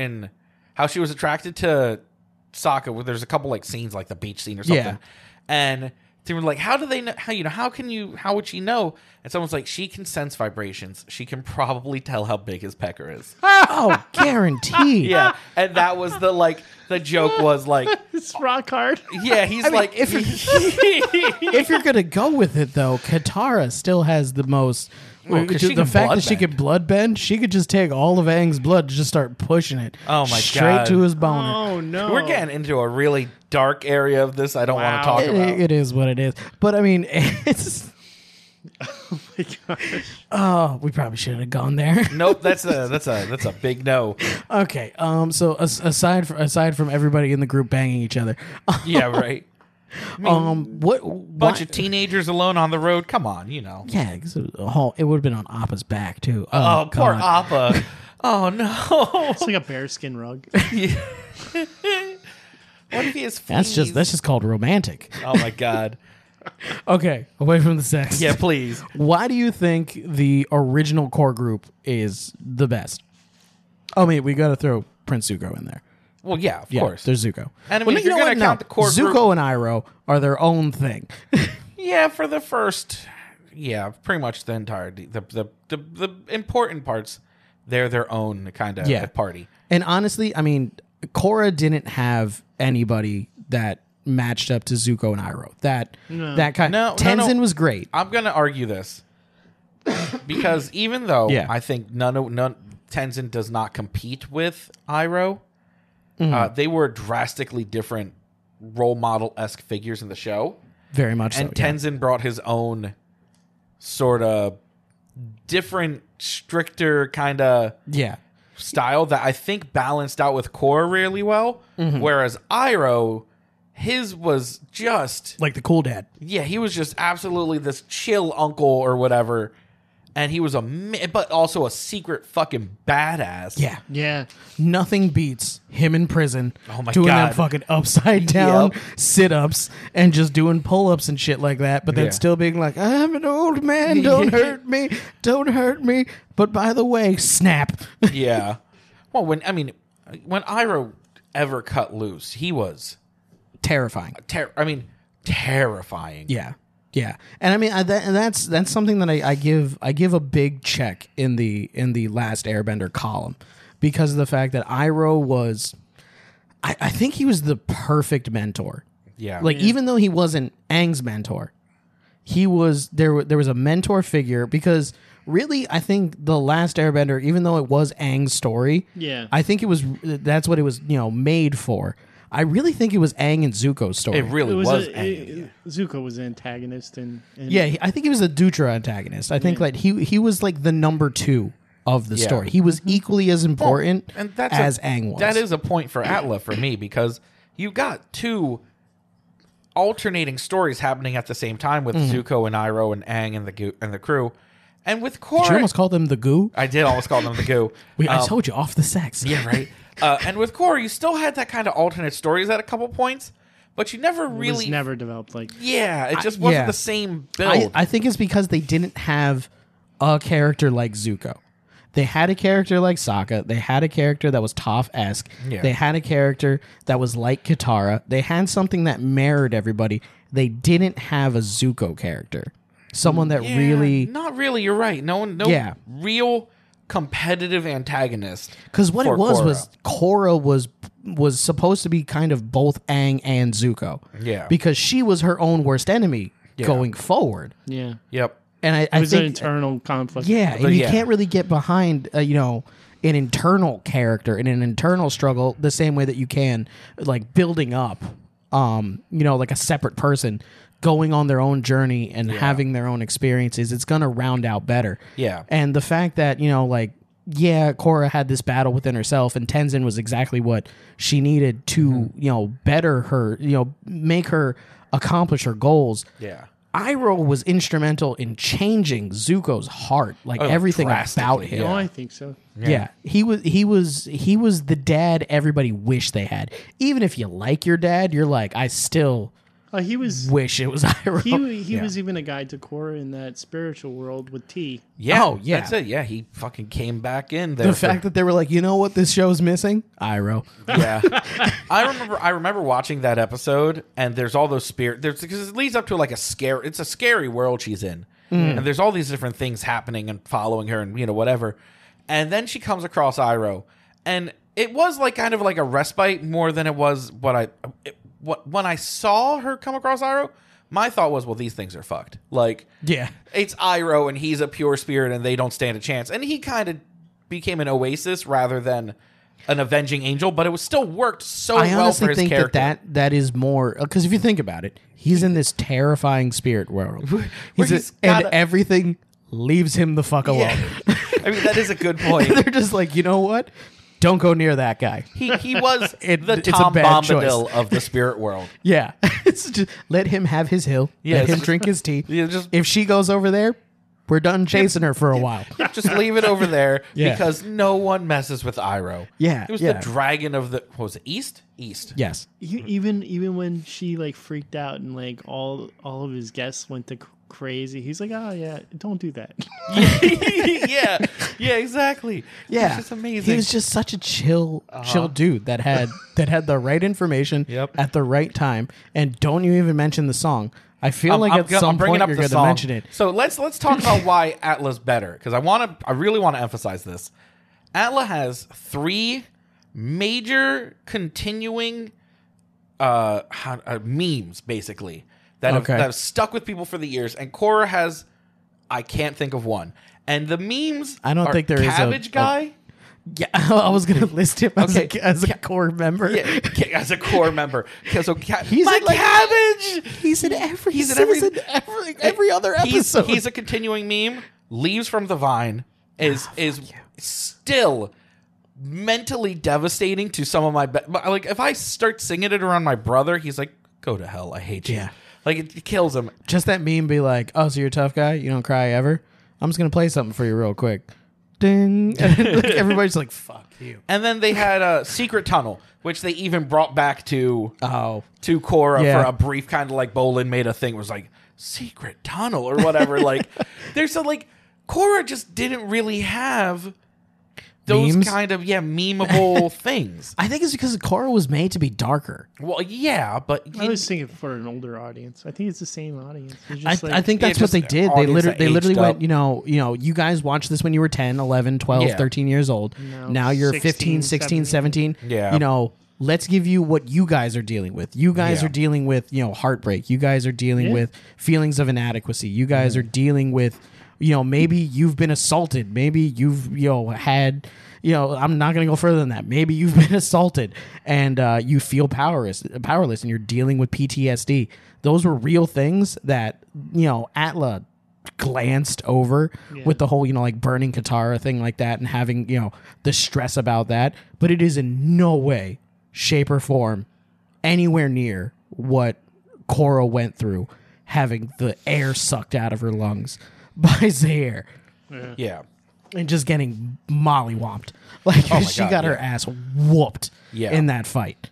Sokka. Where there's a couple like scenes, like the beach scene or something, Yeah. and they were like, "How do they know? How would she know?" And someone's like, "She can sense vibrations. She can probably tell how big his pecker is." Oh, guaranteed. Yeah, and that was the joke was like, It's rock hard. yeah, he's mean, like, If you're gonna go with it, though, Katara still has the most. Well, 'cause she the can fact that she bloodbend. could bloodbend, she could just take all of Aang's blood and just start pushing it. Oh my straight God. to his boner. Oh, no. we're getting into a really dark area of this. I don't want to Wow. talk about. It is what it is. But I mean, it's. Oh, my gosh. Oh, we probably shouldn't have gone there. Nope, that's a big no. Okay. So aside from everybody in the group banging each other, Yeah, right. what Bunch of teenagers alone on the road. Come on, you know. Yeah, 'cause it would have been on Appa's back too. Oh, poor God. Appa. Oh no. It's like a bearskin rug. What if he has fleas? That's just called romantic. Oh my God. Okay, away from the sex. Yeah, please. Why do you think the original core group is the best? Oh, wait, we got to throw Prince Zuko in there. Well, yeah, of Yeah, course. there's Zuko. And I mean, if you're you know gonna what? count the core Zuko group- and Iroh are their own thing. Yeah, for the first. Yeah, pretty much the entirety. The important parts, they're their own kind of Yeah. party. And honestly, I mean, Korra didn't have anybody that matched up to Zuko and Iroh. That kind. No, Tenzin was great. I'm gonna argue this because even though Yeah. I think none Tenzin does not compete with Iroh, they were drastically different role model-esque figures in the show. Very much so. And Tenzin brought his own sort of different, stricter kind of yeah. style that I think balanced out with Korra really well. Whereas Iroh, his was just... Like the cool dad. Yeah, he was just absolutely this chill uncle or whatever. And he was but also a secret fucking badass. Yeah. Yeah. Nothing beats him in prison Oh my doing God. them fucking upside down Yep. sit-ups and just doing pull-ups and shit like that, but then Yeah. still being like, I'm an old man, don't hurt me, don't hurt me. But by the way, snap. Yeah. Well, when Iroh ever cut loose, he was Terrifying. terrifying. Yeah, yeah, and I mean that's something that I give a big check in the Last Airbender column because of the fact that Iroh was, I think he was the perfect mentor. Yeah. Like even though he wasn't Aang's mentor, he was there was a mentor figure because really I think the Last Airbender, even though it was Aang's story, Yeah. I think that's what it was made for. I really think it was Aang and Zuko's story. it really It was. was Aang. Zuko was an antagonist, and Yeah, I think he was a Dutra antagonist. I think that he was like the number 2 of the story. He was equally as important and that's as Aang was. That is a point for Atla for me because you got 2 alternating stories happening at the same time with Zuko and Iroh and Aang and the crew, and with Korra. Did you almost call them the goo? I did almost call them the goo. I told you, off the sex. Yeah, right. And with Korra, you still had that kind of alternate stories at a couple points, but you never it was really. never developed like. Yeah, it just wasn't yeah. the same build. I think it's because they didn't have a character like Zuko. They had a character like Sokka. They had a character that was Toph-esque. Yeah. They had a character that was like Katara. They had something that mirrored everybody. They didn't have a Zuko character. Someone that Yeah, really... not really. You're right. No Yeah. real competitive antagonist. Because what for it was Korra. Korra was supposed to be kind of both Aang and Zuko. Yeah. Because she was her own worst enemy going forward. Yeah. Yep. And It I was an think... internal conflict. Yeah, and you yeah. can't really get behind, an internal character and an internal struggle the same way that you can, like, building up, like a separate person going on their own journey and having their own experiences. It's going to round out better. Yeah. And the fact that, Korra had this battle within herself and Tenzin was exactly what she needed to, better her, make her accomplish her goals. Yeah. Iroh was instrumental in changing Zuko's heart, everything about drastically, him. Oh, I think so. Yeah. He was the dad everybody wished they had. Even if you like your dad, you're like, I still He was. wish it was Iroh. He was even a guide to Korra in that spiritual world with T. Yeah. Oh, yeah. That's it. Yeah. He fucking came back in there. The fact that they were like, you know what this show's missing? Iroh. Yeah. I remember watching that episode and there's all those because it leads up to like it's a scary world she's in. And there's all these different things happening and following her and whatever. And then she comes across Iroh and it was like kind of like a respite more than it was when I saw her come across Iroh, my thought was, well, these things are fucked. Like, Yeah. it's Iroh and he's a pure spirit and they don't stand a chance. And he kind of became an oasis rather than an avenging angel, but it was still worked so I well honestly for his think character. that is more because if you think about it, he's in this terrifying spirit world. he's and gotta- everything leaves him the fuck alone. Yeah. I mean, that is a good point. They're just like, you know what? Don't go near that guy. He was the it's a Tom bad Bombadil of the spirit world. Yeah. It's just, let him have his hill. Yeah, let it's him just- drink his tea. Yeah, just- if she goes over there, we're done chasing her for a while. Just leave it over there Yeah. because no one messes with Iroh. Yeah, He was yeah. the dragon of the, what was it, East? East. Yes. Even when she like freaked out and like all of his guests went to crazy, he's like, oh yeah, don't do that. yeah, exactly. Yeah. It's just amazing. He was just such a chill dude that had the right information Yep. at the right time. And don't you even mention the song. I feel like at some point you're going to mention it. So let's talk about why Atla's better because I really want to emphasize this. Atla has 3 major continuing memes basically that have stuck with people for the years, and Korra has, I can't think of one. And the memes, I don't think there is Cabbage Guy. Yeah, I was gonna list him as a core member. Yeah, as a core member. So he's my in, like, cabbage. He's in every He's in season, every other episode. He's a continuing meme. Leaves from the Vine is still mentally devastating to some of my like. If I start singing it around my brother, he's like, "Go to hell, I hate you." Yeah. Like it kills him. Just that meme be like, "Oh, so you're a tough guy? You don't cry ever? I'm just gonna play something for you real quick." Ding. And like, everybody's like, "Fuck you." And then they had a Secret Tunnel, which they even brought back to Korra Yeah. for a brief kind of like Bolin made a thing. It was like Secret Tunnel or whatever. Like there's a like Korra just didn't really have those Memes? kind of memeable things. I think it's because Korra was made to be darker. Well, yeah, but I was thinking for an older audience. I think it's the same audience. It's I just like, think that's Yeah, what they just did. audience that They literally aged went, up. you guys watched this when you were 10, 11, 12, Yeah. 13 years old. No, Now you're 16, 15, 16, 17. Yeah. Let's give you what you guys are dealing with. You guys Yeah. are dealing with, heartbreak. You guys are dealing with feelings of inadequacy. You guys are dealing with, maybe you've been assaulted. Maybe you've, had... I'm not going to go further than that. Maybe you've been assaulted and you feel powerless, and you're dealing with PTSD. Those were real things that, Atla glanced over with the whole, like burning Katara thing like that and having, the stress about that. But it is in no way, shape, or form anywhere near what Korra went through, having the air sucked out of her lungs by Zaire. yeah. And just getting mollywomped. Like, she God, got her yeah. ass whooped in that fight.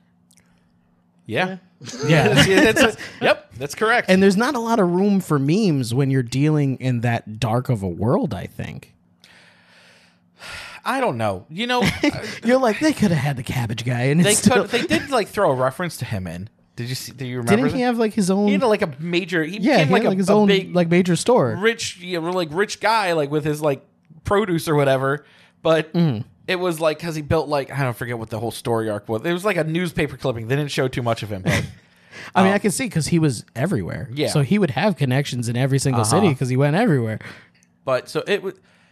Yeah. Yeah. Yep, that's correct. And there's not a lot of room for memes when you're dealing in that dark of a world, I think. I don't know. You're like, they could have had the cabbage guy. And They it's still, did like throw a reference to him in. Did you see? Do you remember? didn't he have like his own? He had like a major. He yeah, became he like had like his a own big, like major store. rich, rich guy, like with his like produce or whatever. But it was like because he built like I don't forget what the whole story arc was. It was like a newspaper clipping. They didn't show too much of him. But I mean, I can see because he was everywhere. Yeah. So he would have connections in every single city because he went everywhere. But so it was,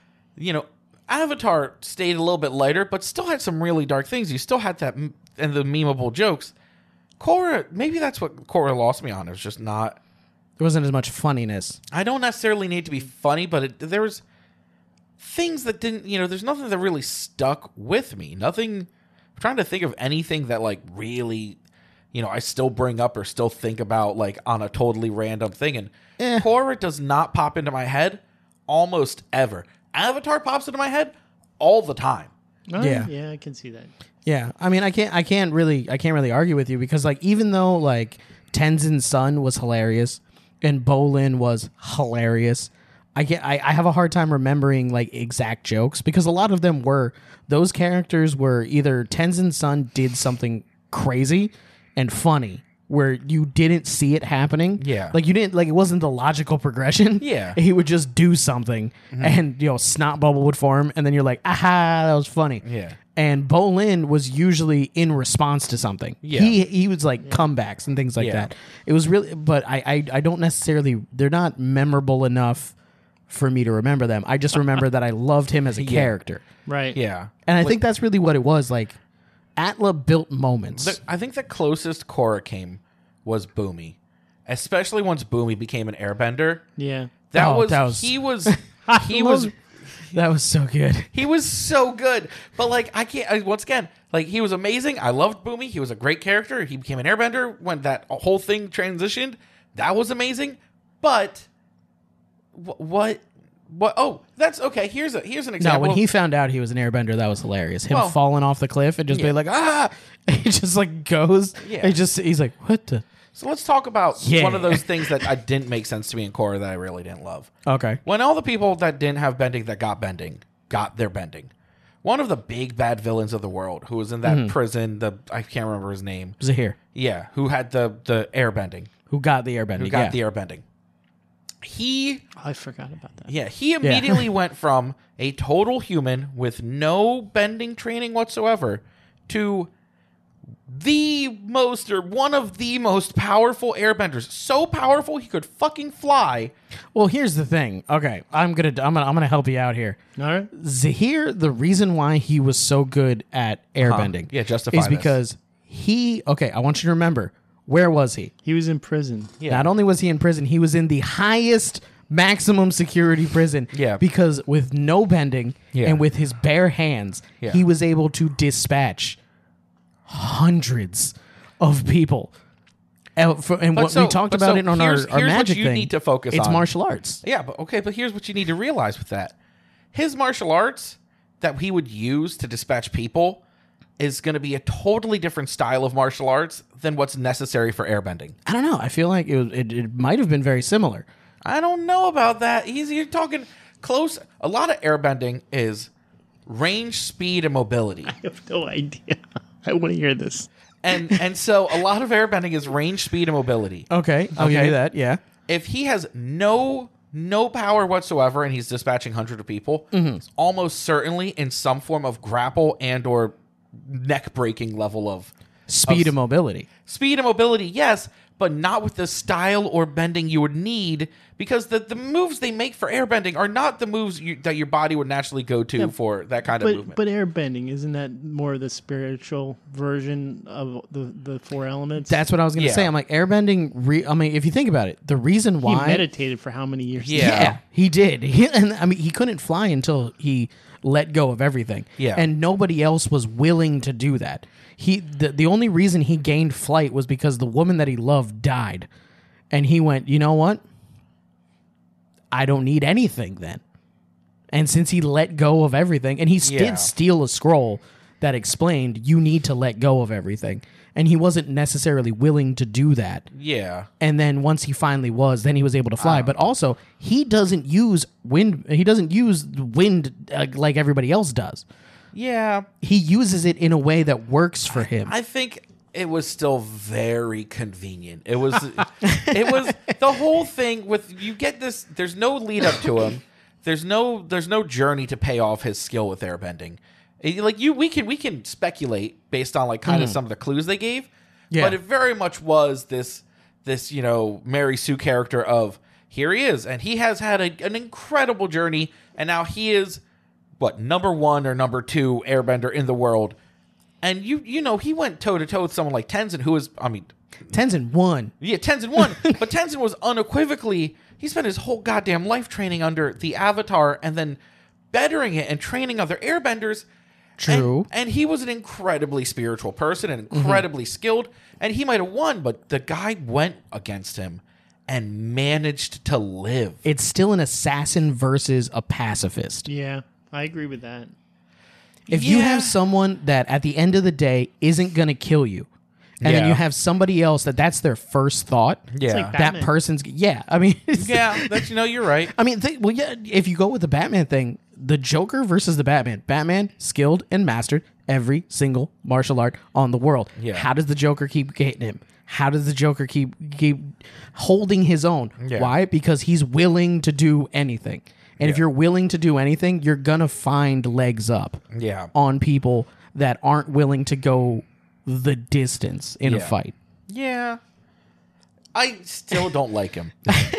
Avatar stayed a little bit lighter, but still had some really dark things. You still had that and the memeable jokes. Korra, maybe that's what Korra lost me on. It was just not. There wasn't as much funniness. I don't necessarily need to be funny, but there was things that didn't. There's nothing that really stuck with me. Nothing. I'm trying to think of anything that like really, I still bring up or still think about like on a totally random thing. And Korra does not pop into my head almost ever. Avatar pops into my head all the time. Oh, Yeah. yeah, I can see that. Yeah, I mean, I can't really argue with you because like even though like Tenzin's son was hilarious and Bolin was hilarious, I have a hard time remembering like exact jokes because a lot of them were those characters were either Tenzin's son did something crazy and funny where you didn't see it happening. Yeah. Like you didn't like it wasn't the logical progression. Yeah. He would just do something and snot bubble would form and then you're like, aha, that was funny. Yeah. And Bolin was usually in response to something. Yeah. He was like comebacks and things like Yeah. that. It was really, but I don't necessarily, they're not memorable enough for me to remember them. I just remember that I loved him as a character. Right. Yeah. And I think that's really what it was. Like, Atla built moments. I think the closest Korra came was Boomy, especially once Boomy became an airbender. Yeah. That was he was that was so good. he was so good. But like once again, like he was amazing. I loved Boomy. He was a great character. He became an airbender when that whole thing transitioned. That was amazing. But what? Oh, that's okay. Here's an example. No, when he found out he was an airbender, that was hilarious. Him Well, falling off the cliff and just being like, ah! He just like goes. Yeah. He's like, what the? So let's talk about Yeah. one of those things that I didn't make sense to me in Korra that I really didn't love. Okay. When all the people that didn't have bending that got their bending. One of the big bad villains of the world who was in that prison, I can't remember his name. Zahir, Yeah, who had the air bending. who got the airbending. Who got the air bending. I forgot about that. Yeah, he immediately went from a total human with no bending training whatsoever to one of the most powerful airbenders. So powerful he could fucking fly. Well, here's the thing. Okay, I'm gonna help you out here. All right. Zahir, the reason why he was so good at airbending, Yeah, justify is this. because I want you to remember, where was he? He was in prison. Yeah. Not only was he in prison, he was in the highest maximum security prison. Yeah. Because with no bending Yeah. and with his bare hands, Yeah. he was able to dispatch hundreds of people. And what we talked about it on our here's magic what you thing. need to focus it's on. martial arts. Yeah, but here's what you need to realize with that. His martial arts that he would use to dispatch people is going to be a totally different style of martial arts than what's necessary for airbending. I don't know. I feel like it might have been very similar. I don't know about that. You're talking close. A lot of airbending is range, speed, and mobility. I have no idea. I want to hear this. And so a lot of airbending is range, speed, and mobility. Okay, I'll give Okay. you that. Yeah. If he has no power whatsoever and he's dispatching hundreds of people, it's almost certainly in some form of grapple and or neck breaking level of Speed and mobility. speed and mobility, yes, but not with the style or bending you would need, because the moves they make for airbending are not the moves that your body would naturally go to for that kind of movement. But airbending, isn't that more the spiritual version of the four elements? That's what I was going to Yeah. say. I'm like, airbending, if you think about it, the reason he why... meditated for how many years? Yeah. he did. He couldn't fly until he let go of everything. Yeah. And nobody else was willing to do that. The only reason he gained flight was because the woman that he loved died. And he went, you know what? I don't need anything then. And since he let go of everything, and he Yeah. did steal a scroll that explained you need to let go of everything. And he wasn't necessarily willing to do that. Yeah. And then once he finally was, then he was able to fly. But also, he doesn't use wind. He doesn't use wind like everybody else does. Yeah. He uses it in a way that works for him. I think it was still very convenient. It was the whole thing with you get this, there's no lead up to him. There's no journey to pay off his skill with airbending. We can speculate based on like kind of some of the clues they gave. Yeah. But it very much was this Mary Sue character of here he is, and he has had an incredible journey, and now he is number 1 or number 2 airbender in the world. And he went toe to toe with someone like Tenzin, who is, Tenzin won. yeah, Tenzin won, but Tenzin was unequivocally, he spent his whole goddamn life training under the Avatar and then bettering it and training other airbenders. True. And he was an incredibly spiritual person and incredibly skilled, and he might have won, but the guy went against him and managed to live. It's still an assassin versus a pacifist. Yeah, I agree with that. If you Yeah. have someone that at the end of the day isn't going to kill you, and then Yeah. you have somebody else that's their first thought, Yeah. like that Batman. person's, Yeah, that's you're right. If you go with the Batman thing, the Joker versus the Batman. Batman skilled and mastered every single martial art on the world. Yeah. How does the Joker keep getting him? How does the Joker keep holding his own? Yeah. Why? Because he's willing to do anything. And if you're willing to do anything, you're gonna find legs up Yeah. on people that aren't willing to go the distance in a Yeah. fight. Yeah. I still don't like him.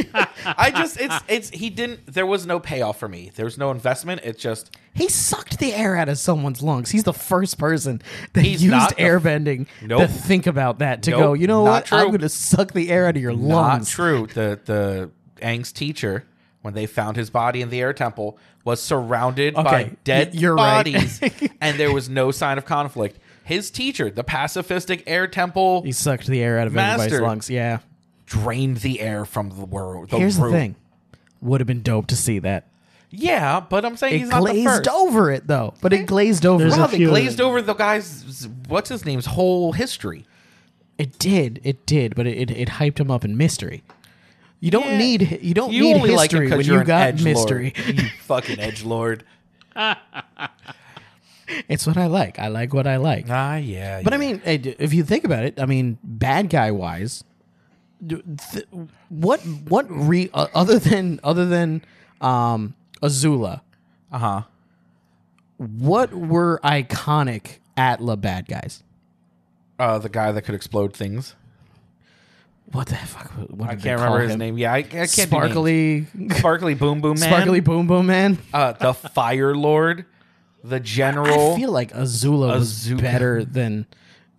There was no payoff for me. There was no investment. It's just, He sucked the air out of someone's lungs. He's the first person that He's used not the- airbending to Nope. think about that, to Nope, go, you know not what? true. I'm going to suck the air out of your not lungs. true. The Aang's teacher, when they found his body in the air temple, was surrounded by Okay, dead you're right. bodies, and there was no sign of conflict. His teacher, the pacifistic air temple, He sucked the air out of everybody's Master. lungs. Yeah. drained the air from the world. Here's the room. thing. Would have been dope to see that. Yeah, but I'm saying It he's not the glazed first. over it, though. But it glazed over There's it. Wow, a they few of glazed them. over the guy's, what's his name's whole history. It did, but it hyped him up in mystery. You don't Yeah. need You need only like him history when because you you're an got edgelord. mystery. You fucking edgelord. It's what I like. I like what I like. Yeah. But I mean, if you think about it, I mean, bad guy wise, other than Azula, The guy that could explode things. What the fuck? What I did they can't call remember his him? name. Yeah, I can't do names. Sparkly Boom Boom Man. Sparkly Boom Boom Man. The Fire Lord. The General. I feel like Azula was Azuka. better than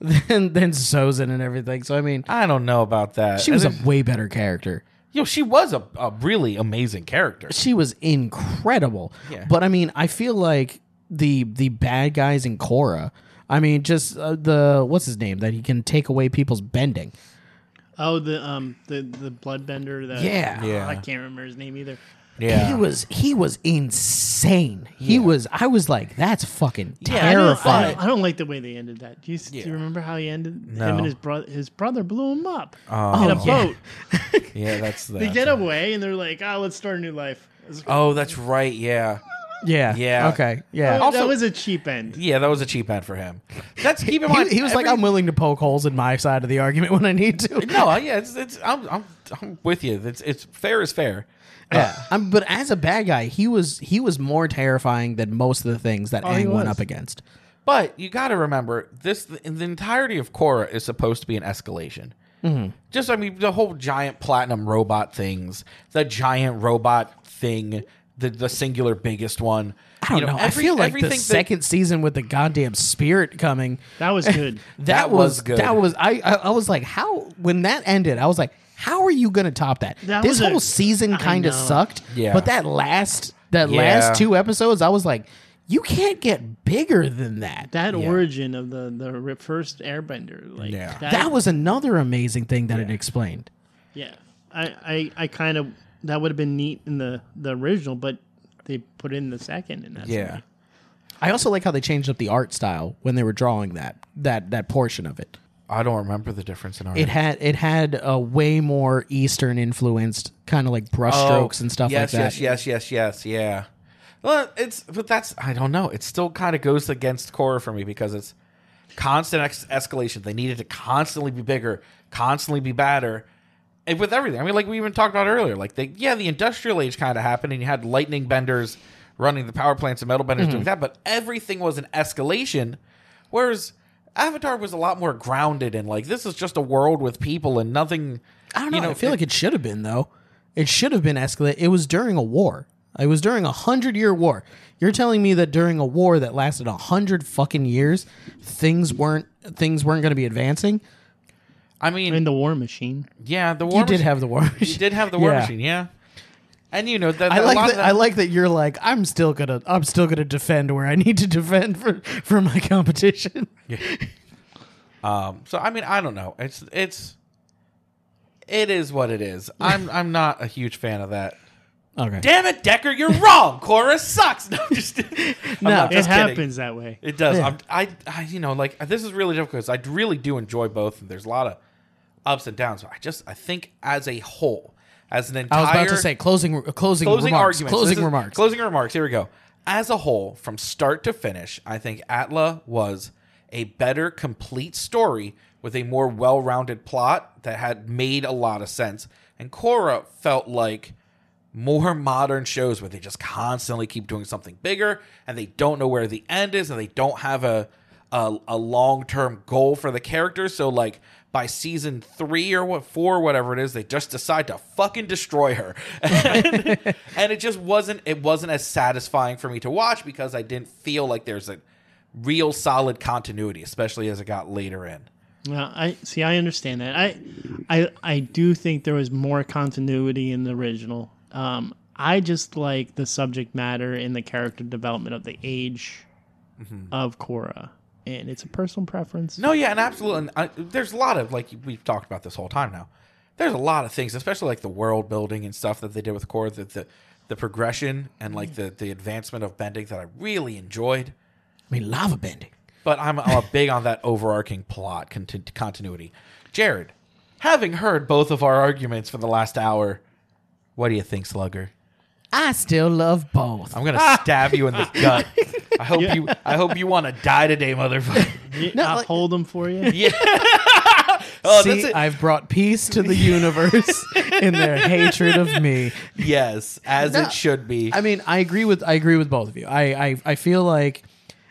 Sozin and everything. So I mean, I don't know about that. she was a way better character. She was a really amazing character. She was incredible. Yeah. But I mean, I feel like the bad guys in Korra. I mean, just the what's his name that he can take away people's bending. Oh, the bloodbender. Yeah. Yeah. I can't remember his name either. Yeah. He was insane. I was like, that's fucking Yeah, terrifying. I don't like the way they ended that. Do you remember how he ended? No. Him and his brother. His brother blew him up in Oh, a boat. yeah, that's They that. get away and they're like, let's start a new life. Oh, that's right. Yeah. Yeah. Yeah. Okay. Yeah. Also- that was a cheap end. Yeah, that was a cheap ad for him. That's keep in mind. He was like, I'm willing to poke holes in my side of the argument when I need to. No, yeah, I'm with you. It's fair is fair. Yeah. But as a bad guy, he was more terrifying than most of the things that he Aang went was. up against. But you got to remember the entirety of Korra is supposed to be an escalation. Mm-hmm. Just, I mean, the whole giant platinum robot things, the giant robot thing, the singular biggest one. I don't know. I feel like the second season with the goddamn spirit coming. That was good. That was good. That was I was like, how when that ended, I was like, how are you going to top that? That This was whole a- season I kind of know. sucked. Yeah. But that last Yeah. 2 episodes, I was like, you can't get bigger than that. That Yeah. origin of the first Airbender, like Yeah. That was another amazing thing that it explained. yeah. I kind of that would have been neat in the original, but they put in the second, and that's Yeah. I also like how they changed up the art style when they were drawing that portion of it. I don't remember the difference in art. It had a way more Eastern influenced kind of like brushstrokes and stuff like that. Yes, yeah. Well, but that's, I don't know. It still kind of goes against Korra for me because it's constant escalation. They needed to constantly be bigger, constantly be badder. And with everything. I mean, like we even talked about earlier, like the industrial age kind of happened and you had lightning benders running the power plants and metal benders doing that, but everything was an escalation. Whereas Avatar was a lot more grounded and like, this is just a world with people and nothing. I don't know. I feel like it should have been, though. It should have been escalated. It was during a war. It was during a 100-year war. You're telling me that during a war that lasted 100 fucking years, things weren't going to be advancing? I mean, in the War Machine. yeah, the war You did have the war machine. You did have the war Yeah. machine, yeah. And you know that I like that you're like, I'm still gonna defend where I need to defend for my competition. So I mean, I don't know. It is what it is. I'm not a huge fan of that. Okay. Damn it, Decker, you're wrong. Chorus sucks. No, just It happens that way. It does. Yeah. I you know, like this is really difficult because I really do enjoy both. And there's a lot of ups and downs. But I think as a whole, as an entire, I was about to say closing remarks. arguments. Closing remarks. Closing remarks. Here we go. As a whole, from start to finish, I think Atla was a better complete story with a more well-rounded plot that had made a lot of sense. And Korra felt like more modern shows where they just constantly keep doing something bigger and they don't know where the end is and they don't have a long-term goal for the characters. So like by season 3 or 4, whatever it is, they just decide to fucking destroy her. And it just wasn't as satisfying for me to watch because I didn't feel like there's a real solid continuity, especially as it got later in. Well, I understand that. I do think there was more continuity in the original. I just like the subject matter and the character development of the age of Korra, and it's a personal preference. No, yeah, and absolutely. And there's a lot of, like we've talked about this whole time now, there's a lot of things, especially like the world building and stuff that they did with Korra, the progression and like the advancement of bending that I really enjoyed. I mean, lava bending. But I'm big on that overarching plot continuity. Jared, having heard both of our arguments for the last hour, what do you think, Slugger? I still love both. I'm gonna stab you in the gut. I hope you want to die today, motherfucker. No, I'll like- hold them for you. Yeah. Oh, that's See, it. I've brought peace to the universe in their hatred of me. Yes, as No, it should be. I mean, I agree with both of you. I feel like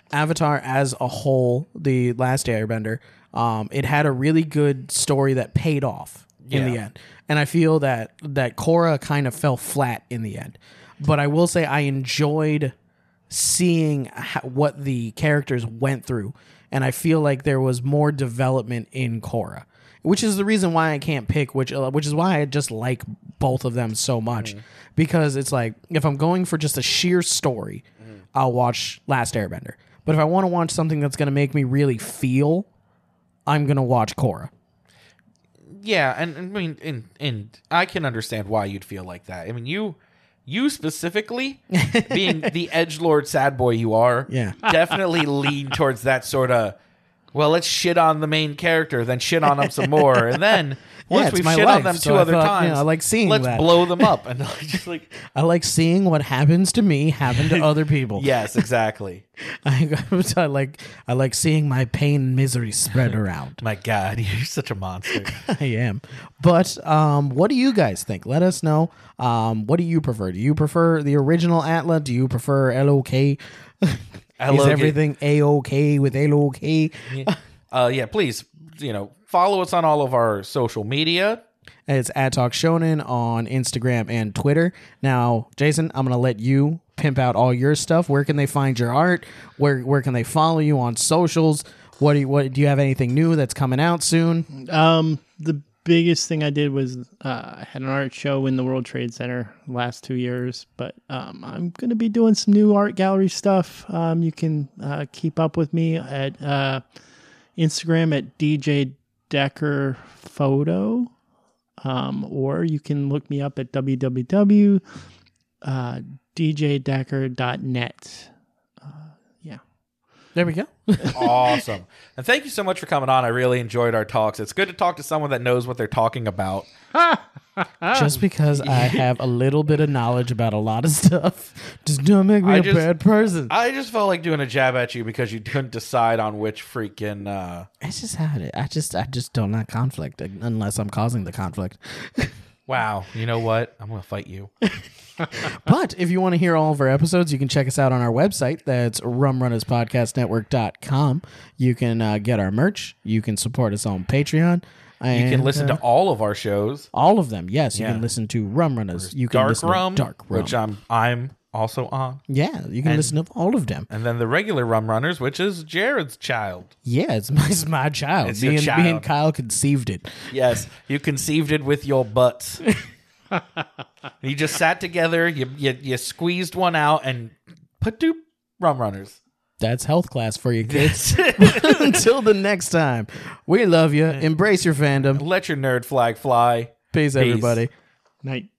Avatar as a whole, the Last Airbender, it had a really good story that paid off in the end. And I feel that Korra kind of fell flat in the end. But I will say I enjoyed seeing what the characters went through. And I feel like there was more development in Korra, which is the reason why I can't pick which is why I just like both of them so much. Because it's like, if I'm going for just a sheer story, I'll watch Last Airbender. But if I want to watch something that's going to make me really feel, I'm going to watch Korra. Yeah, and I mean, and I can understand why you'd feel like that. I mean, you specifically, being the edgelord sad boy you are, definitely lean towards that sort of, well, let's shit on the main character, then shit on them some more, and then once we've shit on them two other times, I like seeing let's that. blow them up. And just like, I like seeing what happens to me happen to other people. Yes, exactly. I like seeing my pain and misery spread around. My God, you're such a monster. I am. But what do you guys think? Let us know. What do you prefer? Do you prefer the original Atla? Do you prefer LOK? Is everything A-OK with LOK? Yeah, please, follow us on all of our social media. It's @TalkShonen on Instagram and Twitter. Now, Jason, I'm going to let you pimp out all your stuff. Where can they find your art? Where can they follow you on socials? What do you have anything new that's coming out soon? The biggest thing I did was I had an art show in the World Trade Center the last 2 years, but I'm going to be doing some new art gallery stuff. You can keep up with me at Instagram at DJ Decker Photo, or you can look me up at www.djdecker.net. There we go. Awesome. And thank you so much for coming on. I really enjoyed our talks. It's good to talk to someone that knows what they're talking about. Just because I have a little bit of knowledge about a lot of stuff just don't make me a bad person. I just felt like doing a jab at you because you couldn't decide on which freaking... It's just how it is. I just don't like conflict unless I'm causing the conflict. Wow. You know what? I'm going to fight you. But if you want to hear all of our episodes, you can check us out on our website. That's rumrunnerspodcastnetwork.com. You can get our merch. You can support us on Patreon. And, you can listen to all of our shows. All of them, yes. You can listen to Rum Runners. You can listen to Dark Rum, which I'm also on. Yeah, you can listen to all of them. And then the regular Rum Runners, which is Jared's child. Yeah, it's my child. It's me child. Me and Kyle conceived it. Yes, you conceived it with your butts. You just sat together, you squeezed one out, and Padoop Rum Runners. That's health class for you kids. Until the next time, we love you. Embrace your fandom. Let your nerd flag fly. Peace. Everybody. Night.